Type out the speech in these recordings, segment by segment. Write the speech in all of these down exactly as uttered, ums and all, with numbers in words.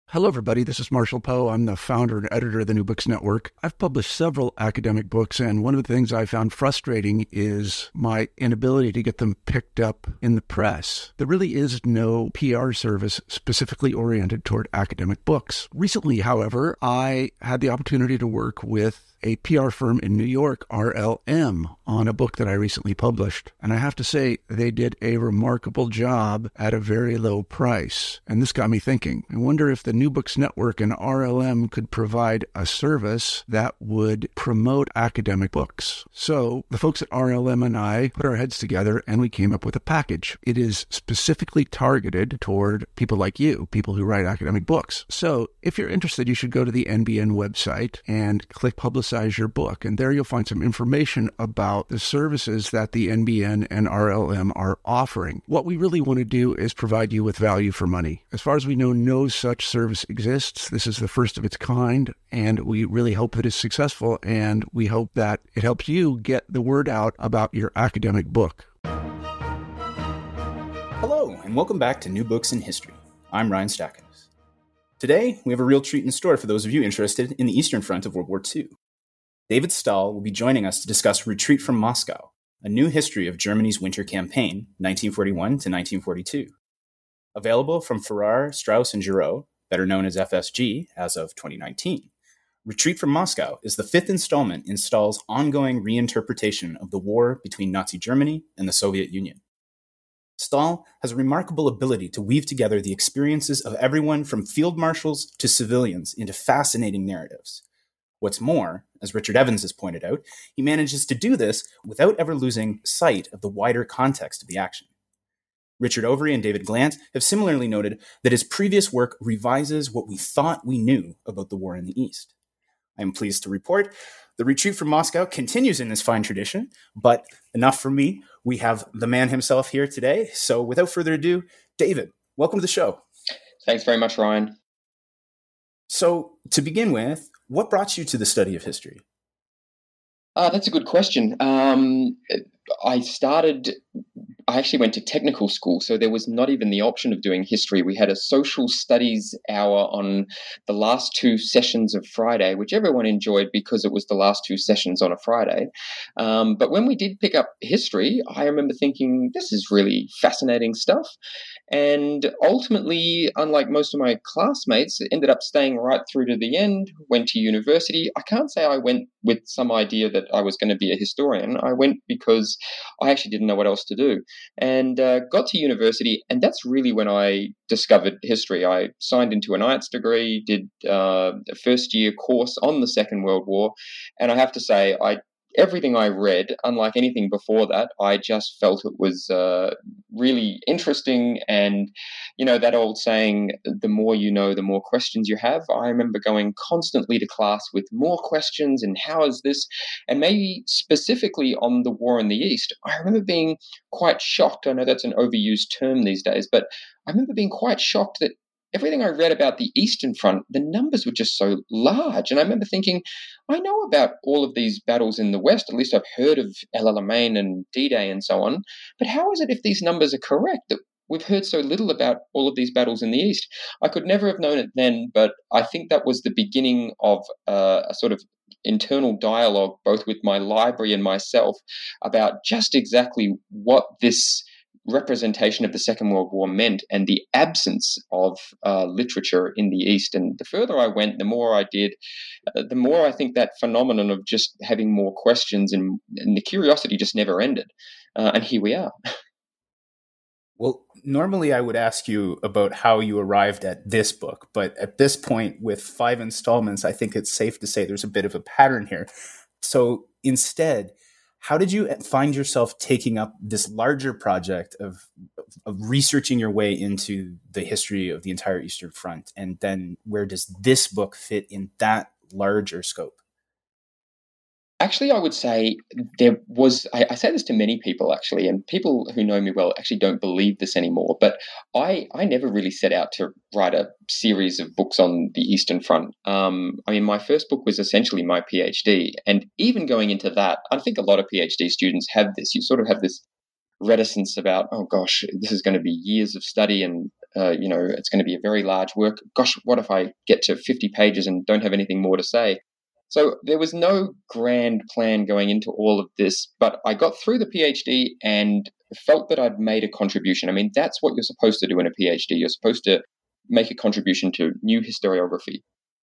Hello, everybody. This is Marshall Poe. I'm the founder and editor of the New Books Network. I've published several academic books, and one of the things I found frustrating is my inability to get them picked up in the press. There really is no P R service specifically oriented toward academic books. Recently, however, I had the opportunity to work with a P R firm in New York, R L M, on a book that I recently published. And I have to say, they did a remarkable job at a very low price. And this got me thinking. I wonder if the New Books Network and R L M could provide a service that would promote academic books. So the folks at R L M and I put our heads together and we came up with a package. It is specifically targeted toward people like you, people who write academic books. So if you're interested, you should go to the N B N website and click Publicize your book. And there you'll find some information about the services that the N B N and R L M are offering. What we really want to do is provide you with value for money. As far as we know, no such service exists. This is the first of its kind, and we really hope that it's successful, and we hope that it helps you get the word out about your academic book. Hello, and welcome back to New Books in History. I'm Ryan Stackhouse. Today, we have a real treat in store for those of you interested in the Eastern Front of World War Two. David Stahl will be joining us to discuss Retreat from Moscow, a new history of Germany's winter campaign, nineteen forty-one to nineteen forty-two. Available from Farrar, Straus, and Giroux, better known as F S G, as of twenty nineteen. Retreat from Moscow is the fifth installment in Stahl's ongoing reinterpretation of the war between Nazi Germany and the Soviet Union. Stahl has a remarkable ability to weave together the experiences of everyone from field marshals to civilians into fascinating narratives. What's more, as Richard Evans has pointed out, he manages to do this without ever losing sight of the wider context of the action. Richard Overy and David Glant have similarly noted that his previous work revises what we thought we knew about the war in the East. I am pleased to report the Retreat from Moscow continues in this fine tradition, but enough for me. We have the man himself here today. So without further ado, David, welcome to the show. Thanks very much, Ryan. So to begin with, what brought you to the study of history? Uh, that's a good question. Um, I started, I actually went to technical school, so there was not even the option of doing history. We had a social studies hour on the last two sessions of Friday, which everyone enjoyed because it was the last two sessions on a Friday. Um, but when we did pick up history, I remember thinking, this is really fascinating stuff. And ultimately, unlike most of my classmates, ended up staying right through to the end, went to university. I can't say I went with some idea that I was going to be a historian. I went because I actually didn't know what else to do. And uh, got to university, and that's really when I discovered history. I signed into an I E L T S degree, did uh, a first-year course on the Second World War, and I have to say, I everything I read, unlike anything before that, I just felt it was uh, really interesting. And, you know, that old saying, the more you know, the more questions you have. I remember going constantly to class with more questions and how is this? And maybe specifically on the war in the East, I remember being quite shocked. I know that's an overused term these days, but I remember being quite shocked that everything I read about the Eastern Front, the numbers were just so large. And I remember thinking, I know about all of these battles in the West. At least I've heard of El Alamein and D-Day and so on. But how is it, if these numbers are correct, that we've heard so little about all of these battles in the East? I could never have known it then, but I think that was the beginning of uh, a sort of internal dialogue, both with my library and myself, about just exactly what this representation of the Second World War meant and the absence of uh, literature in the East. And the further I went, the more I did, uh, the more I think that phenomenon of just having more questions and, and the curiosity just never ended. Uh, and here we are. Well, normally I would ask you about how you arrived at this book, but at this point with five installments, I think it's safe to say there's a bit of a pattern here. So instead, how did you find yourself taking up this larger project of, of researching your way into the history of the entire Eastern Front? And then where does this book fit in that larger scope? Actually, I would say there was, I, I say this to many people actually, and people who know me well actually don't believe this anymore, but I, I never really set out to write a series of books on the Eastern Front. Um, I mean, my first book was essentially my PhD, and even going into that, I think a lot of PhD students have this. You sort of have this reticence about, oh gosh, this is going to be years of study and uh, you know, it's going to be a very large work. Gosh, what if I get to fifty pages and don't have anything more to say? So there was no grand plan going into all of this, but I got through the PhD and felt that I'd made a contribution. I mean, that's what you're supposed to do in a PhD. You're supposed to make a contribution to new historiography.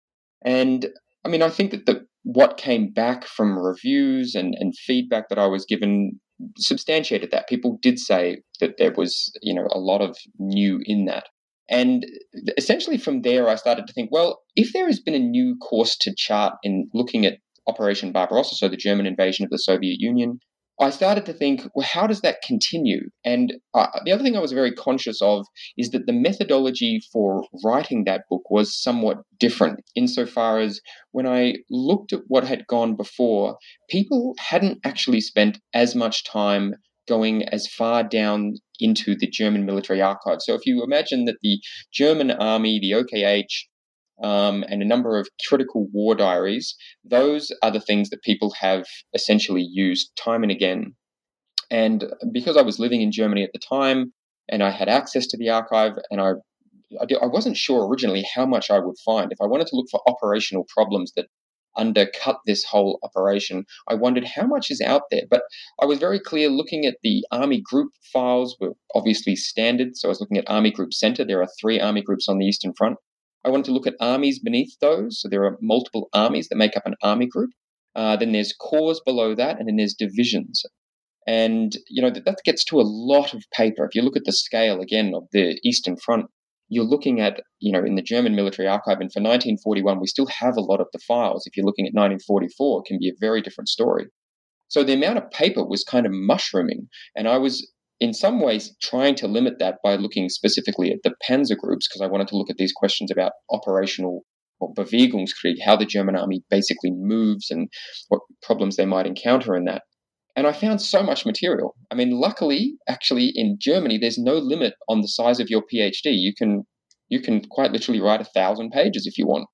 And I mean, I think that the, what came back from reviews and, and feedback that I was given substantiated that. People did say that there was, you know, a lot of new in that. And essentially from there, I started to think, well, if there has been a new course to chart in looking at Operation Barbarossa, so the German invasion of the Soviet Union, I started to think, well, how does that continue? And uh, the other thing I was very conscious of is that the methodology for writing that book was somewhat different insofar as when I looked at what had gone before, people hadn't actually spent as much time going as far down into the German military archive. So if you imagine that the German army, the O K H, Um, and a number of critical war diaries, those are the things that people have essentially used time and again. And because I was living in Germany at the time and I had access to the archive, and I, I, I wasn't sure originally how much I would find. If I wanted to look for operational problems that undercut this whole operation, I wondered how much is out there. But I was very clear looking at the Army Group files were obviously standard. So I was looking at Army Group Center. There are three Army groups on the Eastern Front. I wanted to look at armies beneath those. So there are multiple armies that make up an army group. Uh, then there's corps below that, and then there's divisions. And, you know, that, that gets to a lot of paper. If you look at the scale, again, of the Eastern Front, you're looking at, you know, in the German military archive, and for nineteen forty-one, we still have a lot of the files. If you're looking at nineteen forty-four, it can be a very different story. So the amount of paper was kind of mushrooming, and I was in some ways trying to limit that by looking specifically at the panzer groups, because I wanted to look at these questions about operational or Bewegungskrieg, how the German army basically moves and what problems they might encounter in that. And I found so much material. I mean, luckily, actually, in Germany, there's no limit on the size of your PhD. You can you can quite literally write a thousand pages if you want.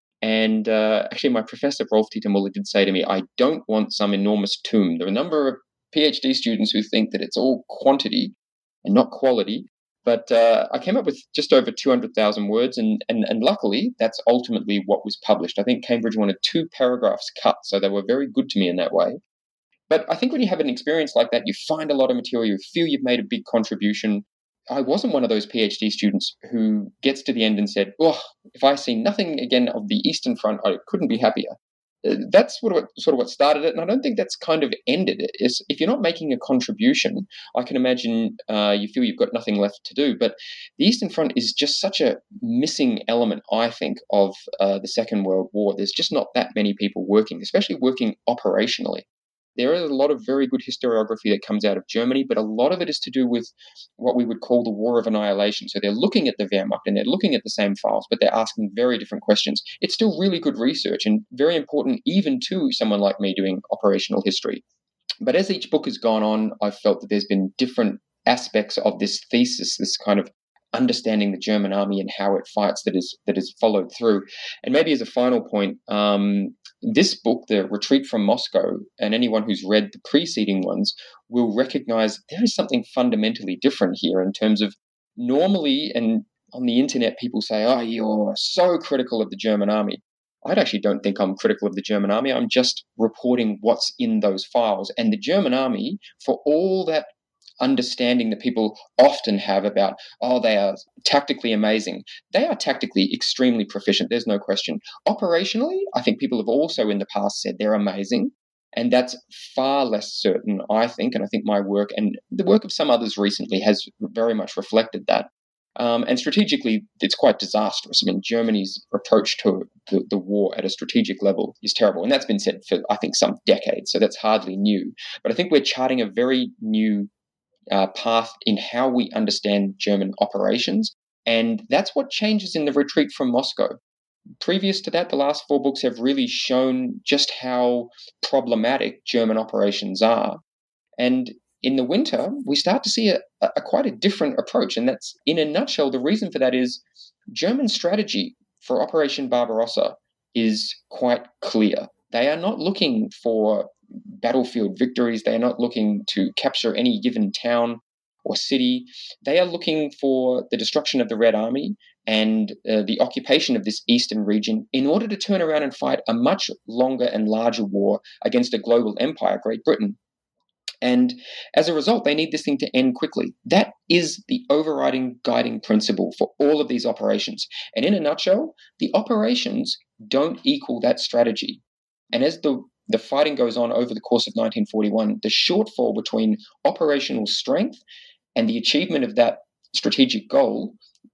And uh, actually, my professor, Rolf Dieter Muller, did say to me, I don't want some enormous tomb. There are a number of PhD students who think that it's all quantity and not quality. But uh, I came up with just over two hundred thousand words, and, and, and luckily, that's ultimately what was published. I think Cambridge wanted two paragraphs cut, so they were very good to me in that way. But I think when you have an experience like that, you find a lot of material, you feel you've made a big contribution. I wasn't one of those PhD students who gets to the end and said, oh, if I see nothing again of the Eastern Front, I couldn't be happier. That's sort of, what, sort of what started it, and I don't think that's kind of ended it. It's, if you're not making a contribution, I can imagine uh, you feel you've got nothing left to do. But the Eastern Front is just such a missing element, I think, of uh, the Second World War. There's just not that many people working, especially working operationally. There is a lot of very good historiography that comes out of Germany, but a lot of it is to do with what we would call the War of Annihilation. So they're looking at the Wehrmacht and they're looking at the same files, but they're asking very different questions. It's still really good research and very important even to someone like me doing operational history. But as each book has gone on, I've felt that there's been different aspects of this thesis, this kind of understanding the German army and how it fights that is that is followed through. And maybe as a final point, um, this book, The Retreat from Moscow, and anyone who's read the preceding ones will recognize there is something fundamentally different here in terms of normally, and on the internet, people say, oh, you're so critical of the German army. I actually don't think I'm critical of the German army. I'm just reporting what's in those files. And the German army, for all that understanding that people often have about, oh, they are tactically amazing. They are tactically extremely proficient. There's no question. Operationally, I think people have also in the past said they're amazing. And that's far less certain, I think. And I think my work and the work of some others recently has very much reflected that. Um, and strategically, it's quite disastrous. I mean, Germany's approach to the, the war at a strategic level is terrible. And that's been said for, I think, some decades. So that's hardly new. But I think we're charting a very new Uh, path in how we understand German operations. And that's what changes in The Retreat from Moscow. Previous to that, the last four books have really shown just how problematic German operations are. And in the winter, we start to see a, a, a quite a different approach. And that's, in a nutshell, the reason for that is German strategy for Operation Barbarossa is quite clear. They are not looking for battlefield victories. They are not looking to capture any given town or city. They are looking for the destruction of the Red Army and uh, the occupation of this eastern region in order to turn around and fight a much longer and larger war against a global empire, Great Britain. And as a result, they need this thing to end quickly. That is the overriding guiding principle for all of these operations. And in a nutshell, the operations don't equal that strategy. And as the, the fighting goes on over the course of nineteen forty-one, the shortfall between operational strength and the achievement of that strategic goal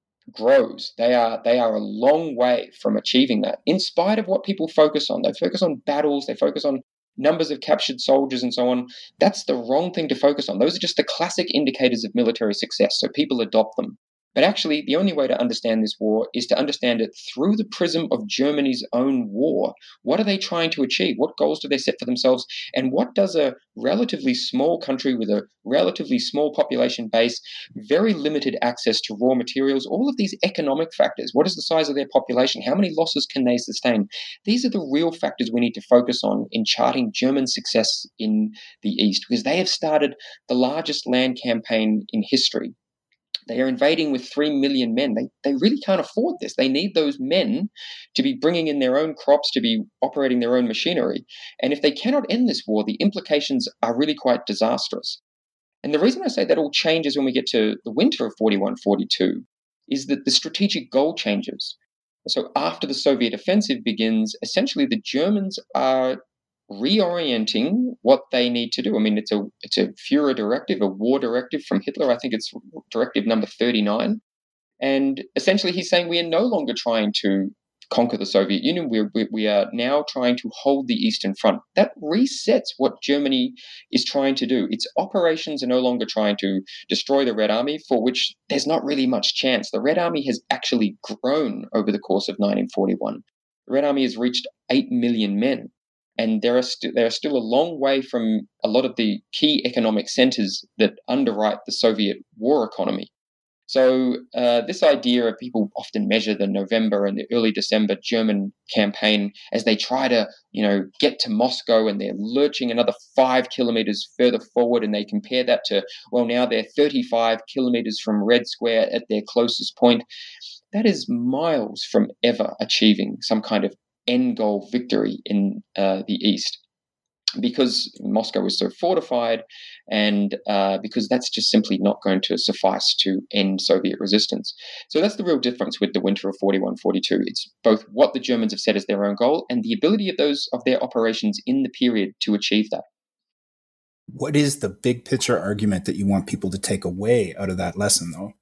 grows. They are they are a long way from achieving that, in spite of what people focus on. They focus on battles, they focus on numbers of captured soldiers and so on. That's the wrong thing to focus on. Those are just the classic indicators of military success, so people adopt them. But actually, the only way to understand this war is to understand it through the prism of Germany's own war. What are they trying to achieve? What goals do they set for themselves? And what does a relatively small country with a relatively small population base, very limited access to raw materials, all of these economic factors? What is the size of their population? How many losses can they sustain? These are the real factors we need to focus on in charting German success in the East, because they have started the largest land campaign in history. They are invading with three million men. They, they really can't afford this. They need those men to be bringing in their own crops, to be operating their own machinery. And if they cannot end this war, the implications are really quite disastrous. And the reason I say that all changes when we get to the winter of forty-one forty-two is that the strategic goal changes. So after the Soviet offensive begins, essentially the Germans are reorienting what they need to do. I mean, it's a it's a Führer directive, a war directive from Hitler. I think it's directive number thirty-nine. And essentially he's saying we are no longer trying to conquer the Soviet Union. We're, we, we are now trying to hold the Eastern Front. That resets what Germany is trying to do. Its operations are no longer trying to destroy the Red Army, for which there's not really much chance. The Red Army has actually grown over the course of nineteen forty-one. The Red Army has reached eight million men. And there are, st- there are still a long way from a lot of the key economic centers that underwrite the Soviet war economy. So uh, this idea of people often measure the November and the early December German campaign as they try to, you know, get to Moscow, and they're lurching another five kilometers further forward, and they compare that to, well, now they're thirty-five kilometers from Red Square at their closest point. That is miles from ever achieving some kind of end goal victory in uh, the East, because Moscow is so fortified, and uh, because that's just simply not going to suffice to end Soviet resistance. So that's the real difference with the winter of forty-one forty-two. It's both what the Germans have set as their own goal and the ability of those of their operations in the period to achieve that. What is the big picture argument that you want people to take away out of that lesson, though?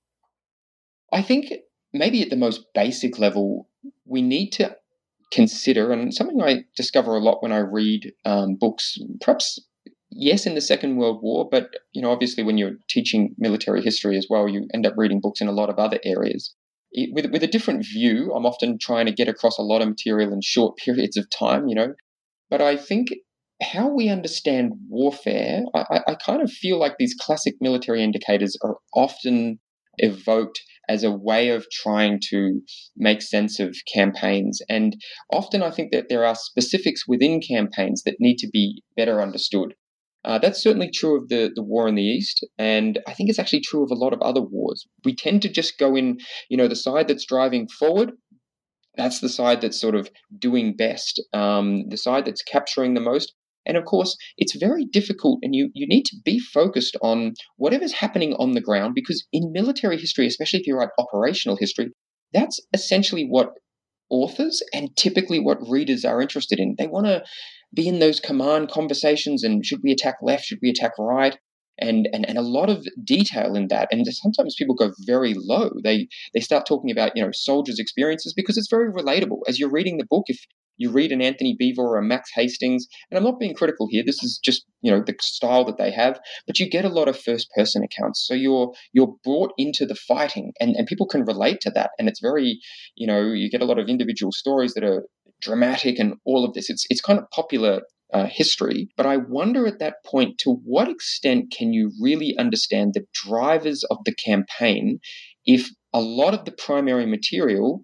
I think maybe at the most basic level, we need to consider, and something I discover a lot when I read um, books, perhaps, yes, in the Second World War, but, you know, obviously when you're teaching military history as well, you end up reading books in a lot of other areas. It, with, with a different view, I'm often trying to get across a lot of material in short periods of time, you know, but I think how we understand warfare, I, I kind of feel like these classic military indicators are often evoked as a way of trying to make sense of campaigns. And often I think that there are specifics within campaigns that need to be better understood. Uh, that's certainly true of the, the war in the East, and I think it's actually true of a lot of other wars. We tend to just go in, you know, the side that's driving forward, that's the side that's sort of doing best, um, the side that's capturing the most. And of course, it's very difficult, and you, you need to be focused on whatever's happening on the ground, because in military history, especially if you write operational history, that's essentially what authors and typically what readers are interested in. They want to be in those command conversations, and should we attack left, should we attack right? And, and and a lot of detail in that. And sometimes people go very low. They they start talking about, you know, soldiers' experiences, because it's very relatable. As you're reading the book, if you read an Anthony Beevor or a Max Hastings, and I'm not being critical here, this is just, you know, the style that they have, but you get a lot of first-person accounts. So you're you're brought into the fighting, and, and people can relate to that. And it's very, you know, you get a lot of individual stories that are dramatic and all of this. It's it's kind of popular uh, history. But I wonder at that point, to what extent can you really understand the drivers of the campaign if a lot of the primary material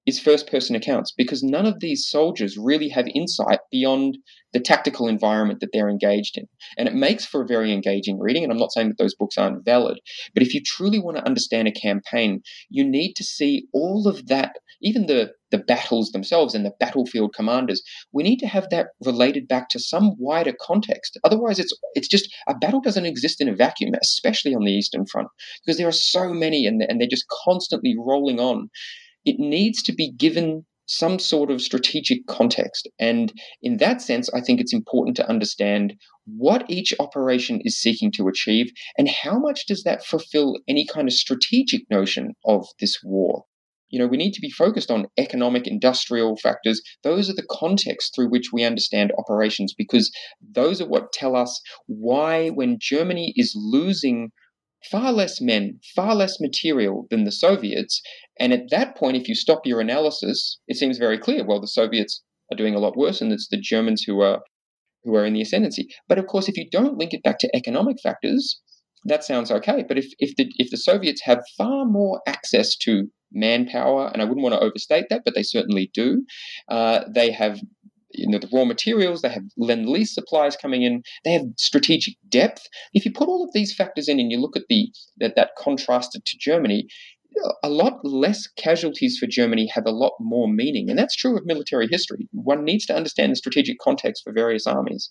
is first-person accounts, because none of these soldiers really have insight beyond the tactical environment that they're engaged in. And it makes for a very engaging reading, and I'm not saying that those books aren't valid, but if you truly want to understand a campaign, you need to see all of that, even the, the battles themselves and the battlefield commanders. We need to have that related back to some wider context. Otherwise, it's it's just, a battle doesn't exist in a vacuum, especially on the Eastern Front, because there are so many and, and they're just constantly rolling on. It needs to be given some sort of strategic context. And in that sense, I think it's important to understand what each operation is seeking to achieve and how much does that fulfill any kind of strategic notion of this war. You know, we need to be focused on economic, industrial factors. Those are the contexts through which we understand operations, because those are what tell us why, when Germany is losing far less men, far less material than the Soviets. And at that point, if you stop your analysis, it seems very clear, well, the Soviets are doing a lot worse, and it's the Germans who are who are in the ascendancy. But of course, if you don't link it back to economic factors, that sounds okay. But if if the if the Soviets have far more access to manpower, and I wouldn't want to overstate that, but they certainly do, uh, they have you know, the raw materials, they have lend-lease supplies coming in, they have strategic depth. If you put all of these factors in and you look at the that, that contrasted to Germany, a lot less casualties for Germany have a lot more meaning. And that's true of military history. One needs to understand the strategic context for various armies.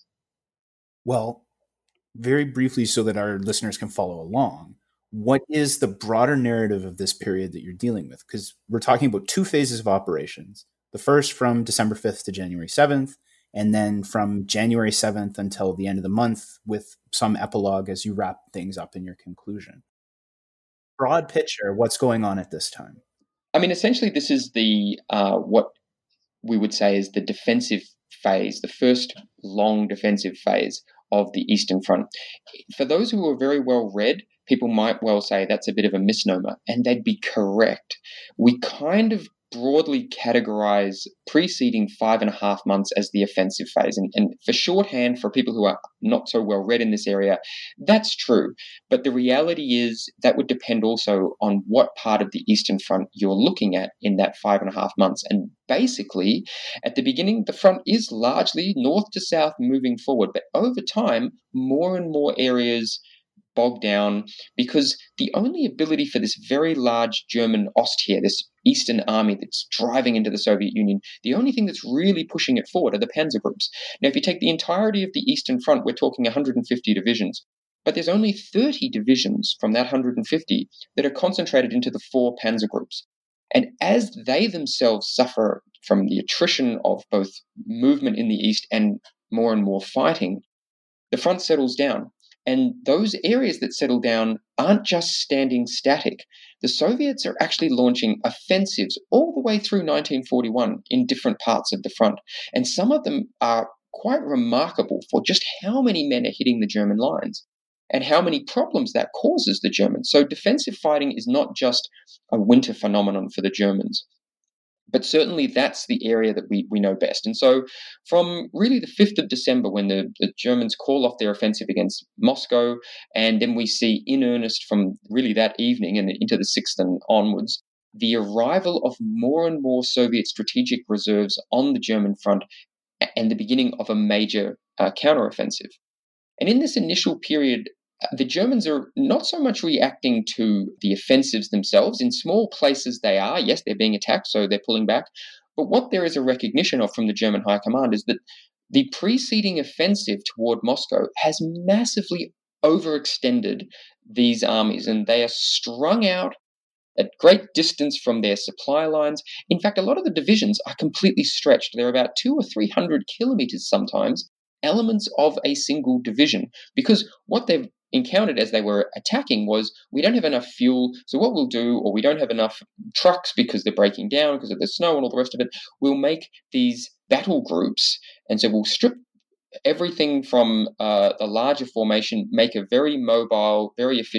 Well, very briefly so that our listeners can follow along, what is the broader narrative of this period that you're dealing with? Because we're talking about two phases of operations. The first from December fifth to January seventh, and then from January seventh until the end of the month with some epilogue as you wrap things up in your conclusion. Broad picture, what's going on at this time? I mean, essentially, this is the uh, what we would say is the defensive phase, the first long defensive phase of the Eastern Front. For those who are very well read, people might well say that's a bit of a misnomer, and they'd be correct. We kind of broadly categorize preceding five and a half months as the offensive phase. And, and for shorthand, for people who are not so well read in this area, that's true. But the reality is that would depend also on what part of the Eastern Front you're looking at in that five and a half months. And basically, at the beginning, the front is largely north to south moving forward. But over time, more and more areas bogged down, because the only ability for this very large German Ostheer, this Eastern army that's driving into the Soviet Union, the only thing that's really pushing it forward are the panzer groups. Now, if you take the entirety of the Eastern Front, we're talking one hundred fifty divisions, but there's only thirty divisions from that one hundred fifty that are concentrated into the four panzer groups. And as they themselves suffer from the attrition of both movement in the East and more and more fighting, the front settles down. And those areas that settle down aren't just standing static. The Soviets are actually launching offensives all the way through nineteen forty-one in different parts of the front. And some of them are quite remarkable for just how many men are hitting the German lines and how many problems that causes the Germans. So defensive fighting is not just a winter phenomenon for the Germans. But certainly that's the area that we, we know best. And so from really the fifth of December, when the, the Germans call off their offensive against Moscow, and then we see in earnest from really that evening and into the sixth and onwards, the arrival of more and more Soviet strategic reserves on the German front and the beginning of a major uh, counteroffensive. And in this initial period, the Germans are not so much reacting to the offensives themselves. In small places they are. Yes, they're being attacked, so they're pulling back. But what there is a recognition of from the German High Command is that the preceding offensive toward Moscow has massively overextended these armies, and they are strung out at great distance from their supply lines. In fact, a lot of the divisions are completely stretched. They're about two or three hundred kilometers sometimes, elements of a single division, because what they've encountered as they were attacking was, we don't have enough fuel, so what we'll do, or we don't have enough trucks because they're breaking down because of the snow and all the rest of it, we'll make these battle groups, and so we'll strip everything from uh, the larger formation, make a very mobile, very efficient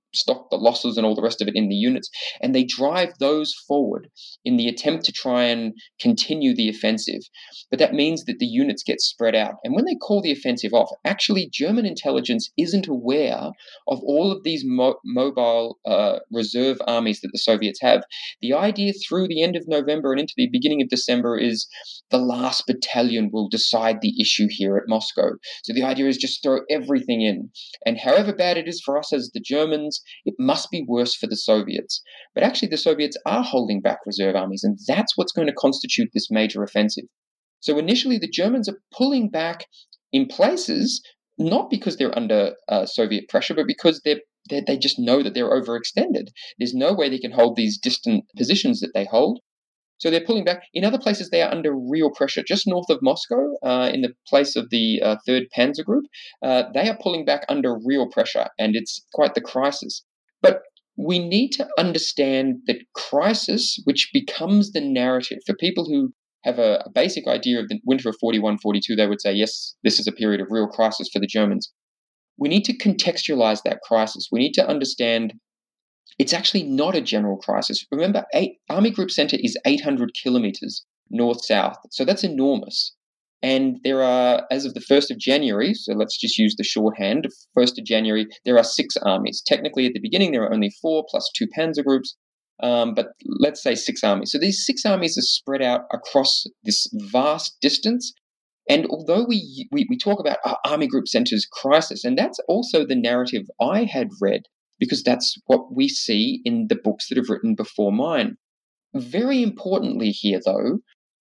stock the losses and all the rest of it in the units, and they drive those forward in the attempt to try and continue the offensive. But that means that the units get spread out. And when they call the offensive off, actually German intelligence isn't aware of all of these mo- mobile uh, reserve armies that the Soviets have. The idea through the end of November and into the beginning of December is the last battalion will decide the issue here at Moscow. So the idea is just throw everything in. And however bad it is for us as the Germans, it must be worse for the Soviets. But actually, the Soviets are holding back reserve armies, and that's what's going to constitute this major offensive. So initially, the Germans are pulling back in places, not because they're under uh, Soviet pressure, but because they're, they're, they just know that they're overextended. There's no way they can hold these distant positions that they hold. So they're pulling back. In other places, they are under real pressure. Just north of Moscow, uh, in the place of the uh, third Panzer Group, uh, they are pulling back under real pressure, and it's quite the crisis. But we need to understand that crisis, which becomes the narrative for people who have a, a basic idea of the winter of forty-one forty-two, they would say, yes, this is a period of real crisis for the Germans. We need to contextualize that crisis. We need to understand it's actually not a general crisis. Remember, eight, Army Group Center is eight hundred kilometers north-south, so that's enormous. And there are, as of the first of January, so let's just use the shorthand, first of January, there are six armies. Technically, at the beginning, there are only four plus two panzer groups, um, but let's say six armies. So these six armies are spread out across this vast distance. And although we, we, we talk about uh, Army Group Center's crisis, and that's also the narrative I had read, because that's what we see in the books that have written before mine. Very importantly here, though,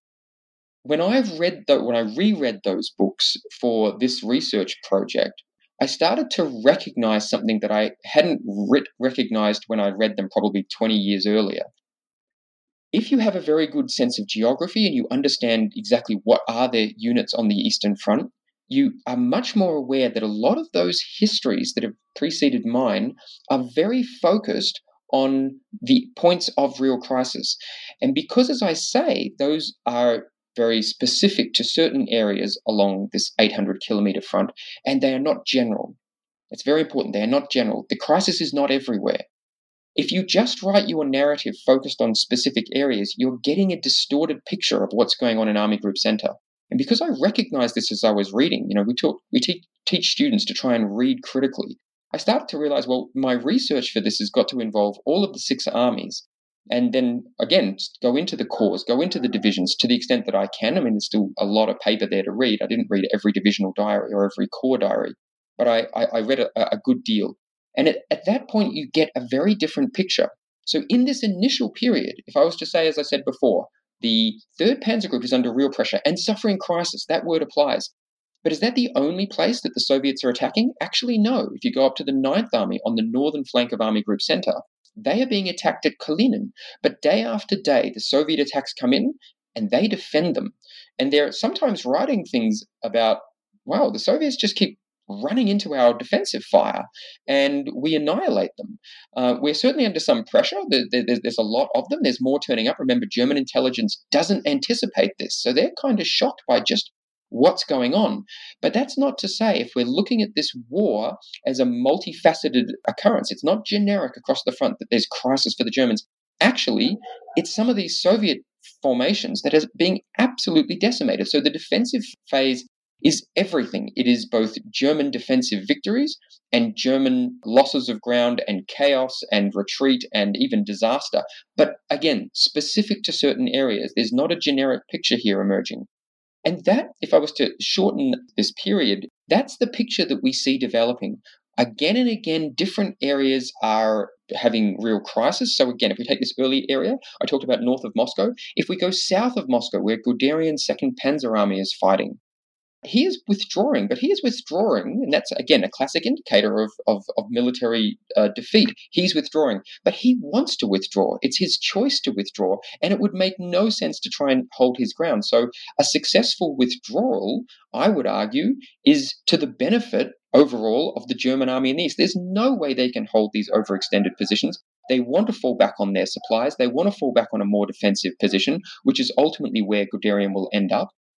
when I've read the, when I reread those books for this research project, I started to recognize something that I hadn't re- recognized when I read them probably twenty years earlier. If you have a very good sense of geography and you understand exactly what are the units on the Eastern Front, you are much more aware that a lot of those histories that have preceded mine are very focused on the points of real crisis. And because, as I say, those are very specific to certain areas along this eight hundred kilometer front, and they are not general. It's very important. They are not general. The crisis is not everywhere. If you just write your narrative focused on specific areas, you're getting a distorted picture of what's going on in Army Group Center. And because I recognized this as I was reading, you know, we, talk, we te- teach students to try and read critically. I started to realize, well, my research for this has got to involve all of the six armies. And then, again, go into the corps, go into the divisions to the extent that I can. I mean, there's still a lot of paper there to read. I didn't read every divisional diary or every corps diary, but I, I, I read a, a good deal. And at, at that point, you get a very different picture. So in this initial period, if I was to say, as I said before, the third Panzer Group is under real pressure and suffering crisis, that word applies. But is that the only place that the Soviets are attacking? Actually, no. If you go up to the ninth Army on the northern flank of Army Group Center, they are being attacked at Kalinin. But day after day, the Soviet attacks come in and they defend them. And they're sometimes writing things about, wow, the Soviets just keep running into our defensive fire and we annihilate them. Uh, we're certainly under some pressure. There, there, there's a lot of them. There's more turning up. Remember, German intelligence doesn't anticipate this. So they're kind of shocked by just what's going on. But that's not to say if we're looking at this war as a multifaceted occurrence, it's not generic across the front that there's crisis for the Germans. Actually, it's some of these Soviet formations that are being absolutely decimated. So the defensive phase is everything. It is both German defensive victories and German losses of ground and chaos and retreat and even disaster. But again, specific to certain areas. There's not a generic picture here emerging. And that, if I was to shorten this period, that's the picture that we see developing. Again and again, different areas are having real crisis. So again, if we take this early area, I talked about north of Moscow. If we go south of Moscow, where Guderian's second Panzer Army is fighting, he is withdrawing, but he is withdrawing, and that's, again, a classic indicator of, of, of military uh, defeat. He's withdrawing, but he wants to withdraw. It's his choice to withdraw, and it would make no sense to try and hold his ground. So a successful withdrawal, I would argue, is to the benefit overall of the German army in the east. There's no way they can hold these overextended positions. They want to fall back on their supplies. They want to fall back on a more defensive position, which is ultimately where Guderian will end up.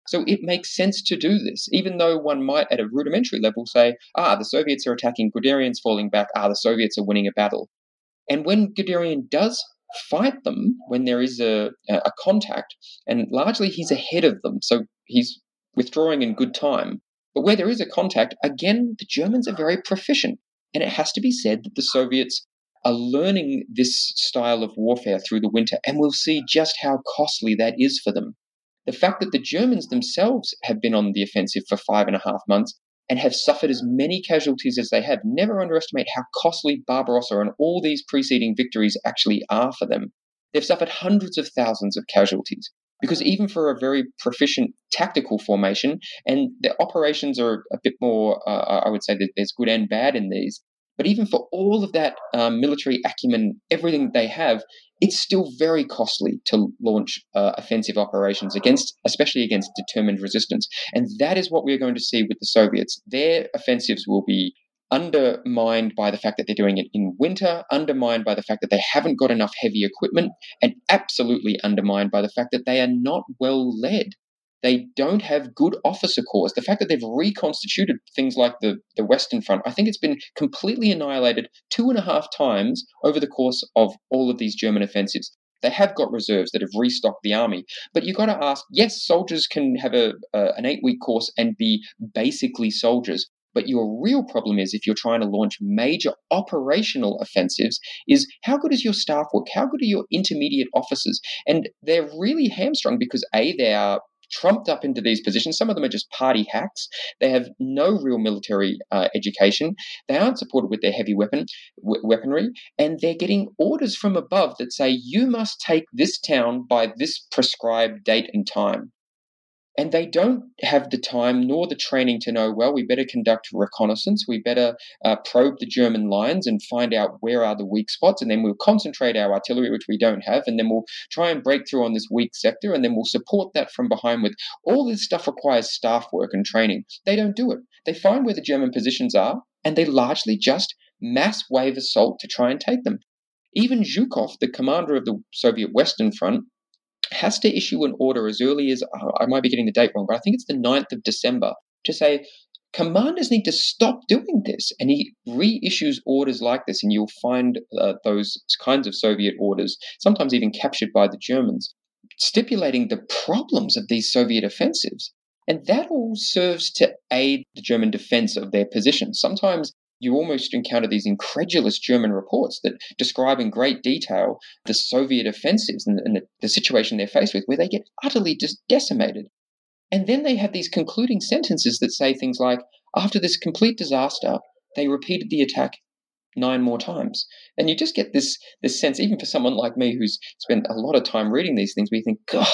So it makes sense to do this, even though one might at a rudimentary level say, ah, the Soviets are attacking, Guderian's falling back, ah, the Soviets are winning a battle. And when Guderian does fight them, when there is a, a contact, and largely he's ahead of them, so he's withdrawing in good time. But where there is a contact, again, the Germans are very proficient. And it has to be said that the Soviets are learning this style of warfare through the winter, and we'll see just how costly that is for them. The fact that the Germans themselves have been on the offensive for five and a half months and have suffered as many casualties as they have, never underestimate how costly Barbarossa and all these preceding victories actually are for them. They've suffered hundreds of thousands of casualties, because even for a very proficient tactical formation, and the operations are a bit more, uh, I would say that there's good and bad in these, but even for all of that um, military acumen, everything they have, it's still very costly to launch uh, offensive operations against, especially against determined resistance. And that is what we're going to see with the Soviets. Their offensives will be undermined by the fact that they're doing it in winter, undermined by the fact that they haven't got enough heavy equipment, and absolutely undermined by the fact that they are not well led. They don't have good officer corps. The fact that they've reconstituted things like the, the Western Front, I think it's been completely annihilated two and a half times over the course of all of these German offensives. They have got reserves that have restocked the army. But you've got to ask, yes, soldiers can have a, a an eight-week course and be basically soldiers. But your real problem is, if you're trying to launch major operational offensives, is how good is your staff work? How good are your intermediate officers? And they're really hamstrung because, A, they are trumped up into these positions. Some of them are just party hacks. They have no real military uh, education. They aren't supported with their heavy weapon w- weaponry, and they're getting orders from above that say, you must take this town by this prescribed date and time. And they don't have the time nor the training to know, well, we better conduct reconnaissance. We better uh, probe the German lines and find out where are the weak spots. And then we'll concentrate our artillery, which we don't have. And then we'll try and break through on this weak sector. And then we'll support that from behind with all this stuff requires staff work and training. They don't do it. They find where the German positions are, and they largely just mass wave assault to try and take them. Even Zhukov, the commander of the Soviet Western Front, has to issue an order as early as, oh, I might be getting the date wrong, but I think it's the ninth of December, to say, commanders need to stop doing this. And he reissues orders like this, and you'll find uh, those kinds of Soviet orders, sometimes even captured by the Germans, stipulating the problems of these Soviet offensives. And that all serves to aid the German defense of their position. Sometimes you almost encounter these incredulous German reports that describe in great detail the Soviet offensives and, and the, the situation they're faced with, where they get utterly just decimated. And then they have these concluding sentences that say things like, after this complete disaster, they repeated the attack nine more times. And you just get this, this sense, even for someone like me who's spent a lot of time reading these things, where you think, God,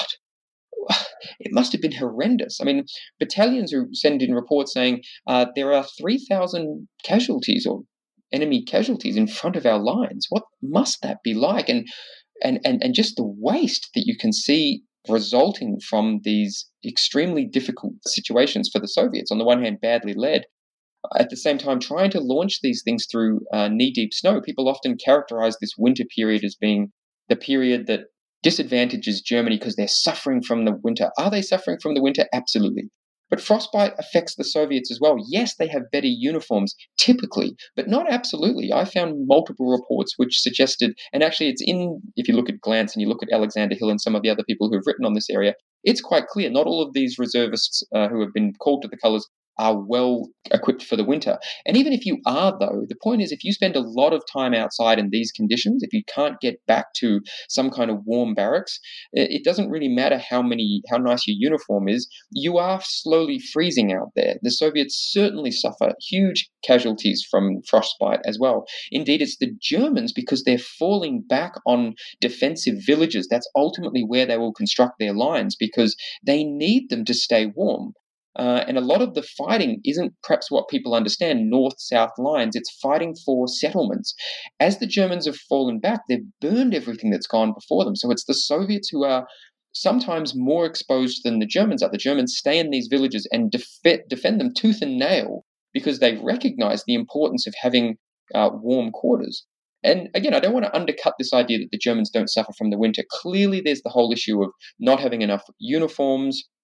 it must have been horrendous. I mean, battalions who send in reports saying uh, there are three thousand casualties or enemy casualties in front of our lines. What must that be like? And, and, and, and just the waste that you can see resulting from these extremely difficult situations for the Soviets. On the one hand, badly led. At the same time, trying to launch these things through uh, knee-deep snow. People often characterize this winter period as being the period that disadvantages Germany because they're suffering from the winter. Are they suffering from the winter? Absolutely. But frostbite affects the Soviets as well. Yes, they have better uniforms, typically, but not absolutely. I found multiple reports which suggested, and actually it's in, if you look at Glantz and you look at Alexander Hill and some of the other people who've written on this area, it's quite clear not all of these reservists uh, who have been called to the colours are well equipped for the winter. And even if you are, though, the point is, if you spend a lot of time outside in these conditions, if you can't get back to some kind of warm barracks, it doesn't really matter how many, how nice your uniform is, you are slowly freezing out there. The Soviets certainly suffer huge casualties from frostbite as well. Indeed, it's the Germans, because they're falling back on defensive villages. That's ultimately where they will construct their lines, because they need them to stay warm. Uh, and a lot of the fighting isn't perhaps what people understand, north-south lines. It's fighting for settlements. As the Germans have fallen back, they've burned everything that's gone before them. So it's the Soviets who are sometimes more exposed than the Germans are. The Germans stay in these villages and def- defend them tooth and nail because they recognize the importance of having uh, warm quarters. And again, I don't want to undercut this idea that the Germans don't suffer from the winter. Clearly, there's the whole issue of not having enough uniforms,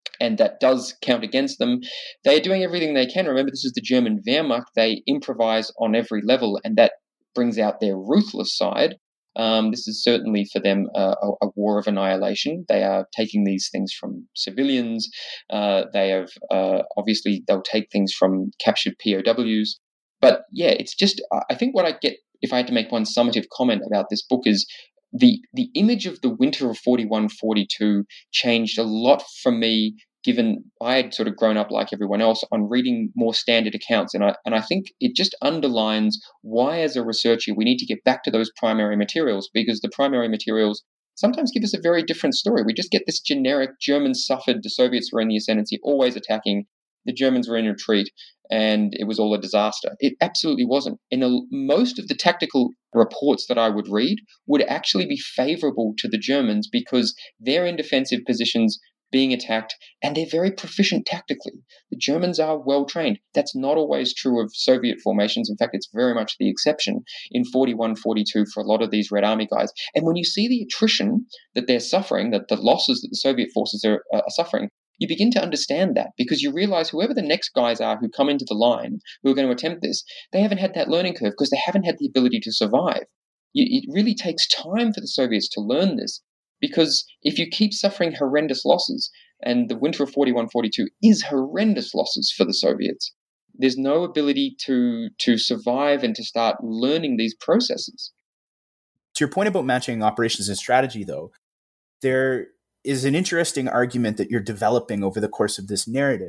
and that does count against them. They are doing everything they can. Remember, this is the German Wehrmacht. They improvise on every level, and that brings out their ruthless side. Um, this is certainly for them uh, a, a war of annihilation. They are taking these things from civilians. Uh, they have uh, obviously they'll take things from captured P O Ws. But yeah, it's just I think what I get if I had to make one summative comment about this book is the the image of the winter of forty-one forty-two changed a lot for me, given I had sort of grown up like everyone else on reading more standard accounts. And I, and I think it just underlines why, as a researcher, we need to get back to those primary materials, because the primary materials sometimes give us a very different story. We just get this generic Germans suffered, the Soviets were in the ascendancy, always attacking, the Germans were in retreat, and it was all a disaster. It absolutely wasn't. In a, most of the tactical reports that I would read would actually be favorable to the Germans because they're in defensive positions being attacked, and they're very proficient tactically. The Germans are well trained. That's not always true of Soviet formations. In fact, it's very much the exception in forty-one forty-two for a lot of these Red Army guys. And when you see the attrition that they're suffering, that the losses that the Soviet forces are, are suffering, you begin to understand that, because you realize whoever the next guys are who come into the line, who are going to attempt this, they haven't had that learning curve because they haven't had the ability to survive. It really takes time for the Soviets to learn this, because if you keep suffering horrendous losses, and the winter of forty-one forty-two is horrendous losses for the Soviets, there's no ability to, to survive and to start learning these processes. To your point about matching operations and strategy, though, there is an interesting argument that you're developing over the course of this narrative.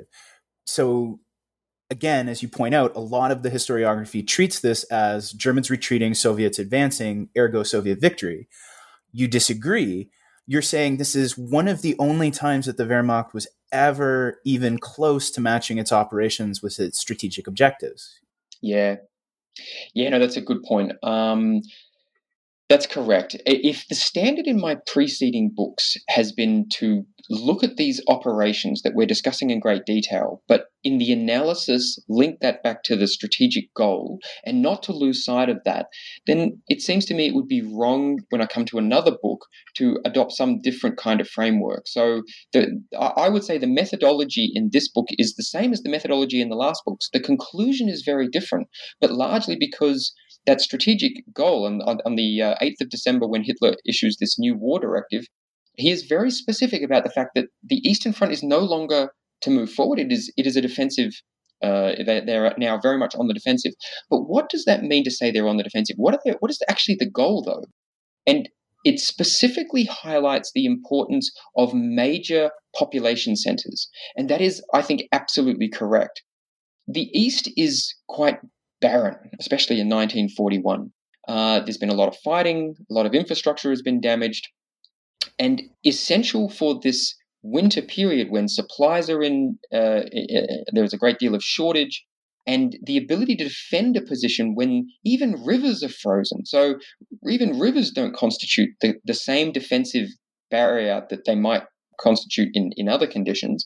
So again, as you point out, a lot of the historiography treats this as Germans retreating, Soviets advancing, ergo Soviet victory. You disagree. You're saying this is one of the only times that the Wehrmacht was ever even close to matching its operations with its strategic objectives. Yeah. Yeah, no, that's a good point. Um, That's correct. If the standard in my preceding books has been to look at these operations that we're discussing in great detail, but in the analysis link that back to the strategic goal and not to lose sight of that, then it seems to me it would be wrong when I come to another book to adopt some different kind of framework. So the, I would say the methodology in this book is the same as the methodology in the last books. The conclusion is very different, but largely because that strategic goal, and on, on the uh, eighth of December, when Hitler issues this new war directive, he is very specific about the fact that the Eastern Front is no longer to move forward. It is it is a defensive. Uh, they, they're now very much on the defensive. But what does that mean to say they're on the defensive? What are they, what is actually the goal, though? And it specifically highlights the importance of major population centers. And that is, I think, absolutely correct. The East is quite barren, especially in nineteen forty-one. Uh, there's been a lot of fighting, a lot of infrastructure has been damaged, and essential for this winter period when supplies are in, uh, there's a great deal of shortage, and the ability to defend a position when even rivers are frozen. So even rivers don't constitute the, the same defensive barrier that they might constitute in, in other conditions.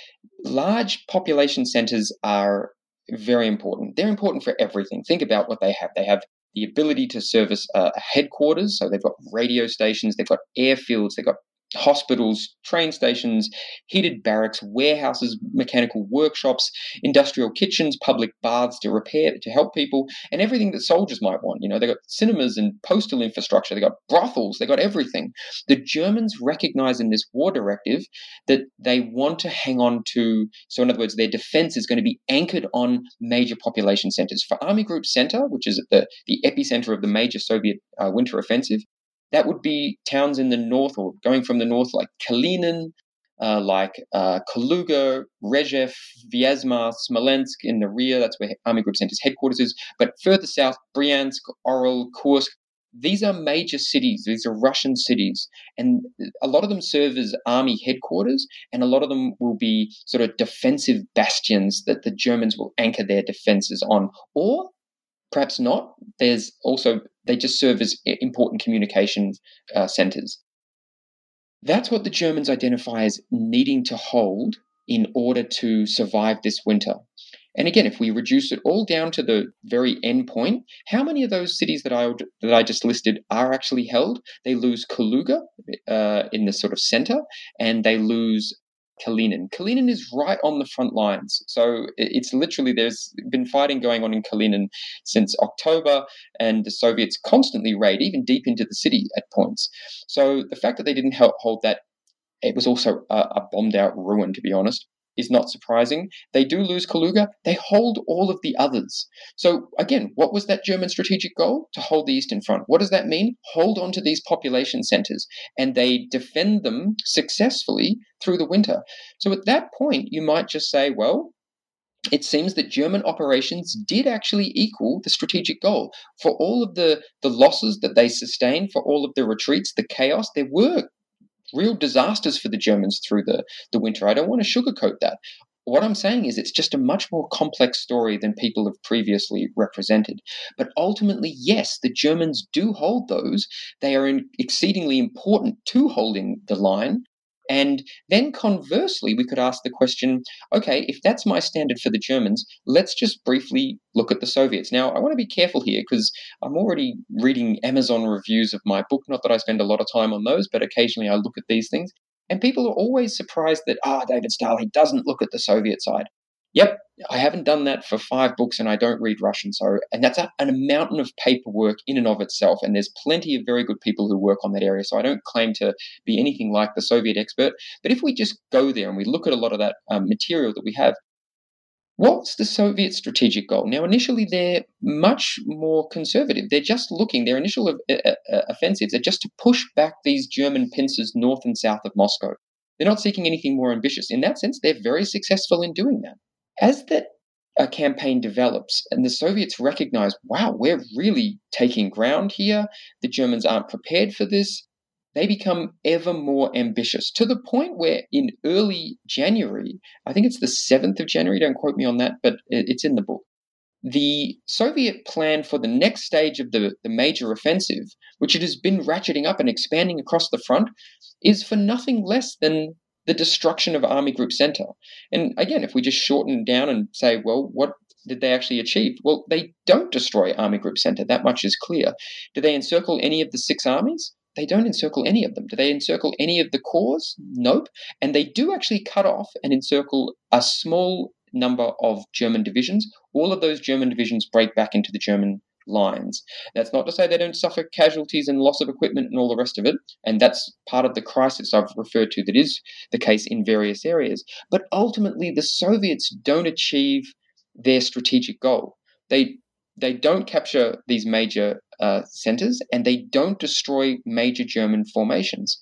Large population centers are very important. They're important for everything. Think about what they have. They have the ability to service uh, headquarters. So they've got radio stations, they've got airfields, they've got hospitals, train stations, heated barracks, warehouses, mechanical workshops, industrial kitchens, public baths to repair, to help people, and everything that soldiers might want. You know, they've got cinemas and postal infrastructure, they've got brothels, they've got everything. The Germans recognize in this war directive that they want to hang on to, so in other words, their defense is going to be anchored on major population centers. For Army Group Center, which is at the, the epicenter of the major Soviet uh, winter offensive, that would be towns in the north, or going from the north, like Kalinin, uh, like uh, Kaluga, Rezhev, Vyazma, Smolensk in the rear. That's where Army Group Center's headquarters is. But further south, Bryansk, Oryol, Kursk. These are major cities. These are Russian cities. And a lot of them serve as army headquarters, and a lot of them will be sort of defensive bastions that the Germans will anchor their defenses on. Or perhaps not. There's also, they just serve as important communication uh, centers. That's what the Germans identify as needing to hold in order to survive this winter. And again, if we reduce it all down to the very end point, how many of those cities that I that I just listed are actually held? They lose Kaluga uh, in the sort of center, and they lose Kalinin. Kalinin is right on the front lines. So it's literally, there's been fighting going on in Kalinin since October, and the Soviets constantly raid, even deep into the city at points. So the fact that they didn't help hold that, it was also a, a bombed out ruin, to be honest, is not surprising. They do lose Kaluga. They hold all of the others. So again, what was that German strategic goal? To hold the Eastern Front. What does that mean? Hold on to these population centers, and they defend them successfully through the winter. So at that point, you might just say, well, it seems that German operations did actually equal the strategic goal. For all of the, the losses that they sustained, for all of the retreats, the chaos, there were real disasters for the Germans through the, the winter. I don't want to sugarcoat that. What I'm saying is it's just a much more complex story than people have previously represented. But ultimately, yes, the Germans do hold those. They are in exceedingly important to holding the line. And then conversely, we could ask the question, okay, if that's my standard for the Germans, let's just briefly look at the Soviets. Now, I want to be careful here because I'm already reading Amazon reviews of my book. Not that I spend a lot of time on those, but occasionally I look at these things. And people are always surprised that, ah, oh, David Stahl, he doesn't look at the Soviet side. Yep, I haven't done that for five books and I don't read Russian. So, and that's a, a mountain of paperwork in and of itself. And there's plenty of very good people who work on that area. So I don't claim to be anything like the Soviet expert. But if we just go there and we look at a lot of that um, material that we have, what's the Soviet strategic goal? Now, initially, they're much more conservative. They're just looking, their initial uh, uh, offensives are just to push back these German pincers north and south of Moscow. They're not seeking anything more ambitious. In that sense, they're very successful in doing that. As that uh, campaign develops and the Soviets recognize, wow, we're really taking ground here, the Germans aren't prepared for this, they become ever more ambitious to the point where in early January, I think it's the seventh of January, don't quote me on that, but it's in the book, the Soviet plan for the next stage of the, the major offensive, which it has been ratcheting up and expanding across the front, is for nothing less than the destruction of Army Group Center. And again, if we just shorten down and say, well, what did they actually achieve? Well, they don't destroy Army Group Center. That much is clear. Do they encircle any of the six armies? They don't encircle any of them. Do they encircle any of the corps? Nope. And they do actually cut off and encircle a small number of German divisions. All of those German divisions break back into the German lines. That's not to say they don't suffer casualties and loss of equipment and all the rest of it, and that's part of the crisis I've referred to that is the case in various areas. But ultimately, the Soviets don't achieve their strategic goal. They they don't capture these major uh, centers, and they don't destroy major German formations.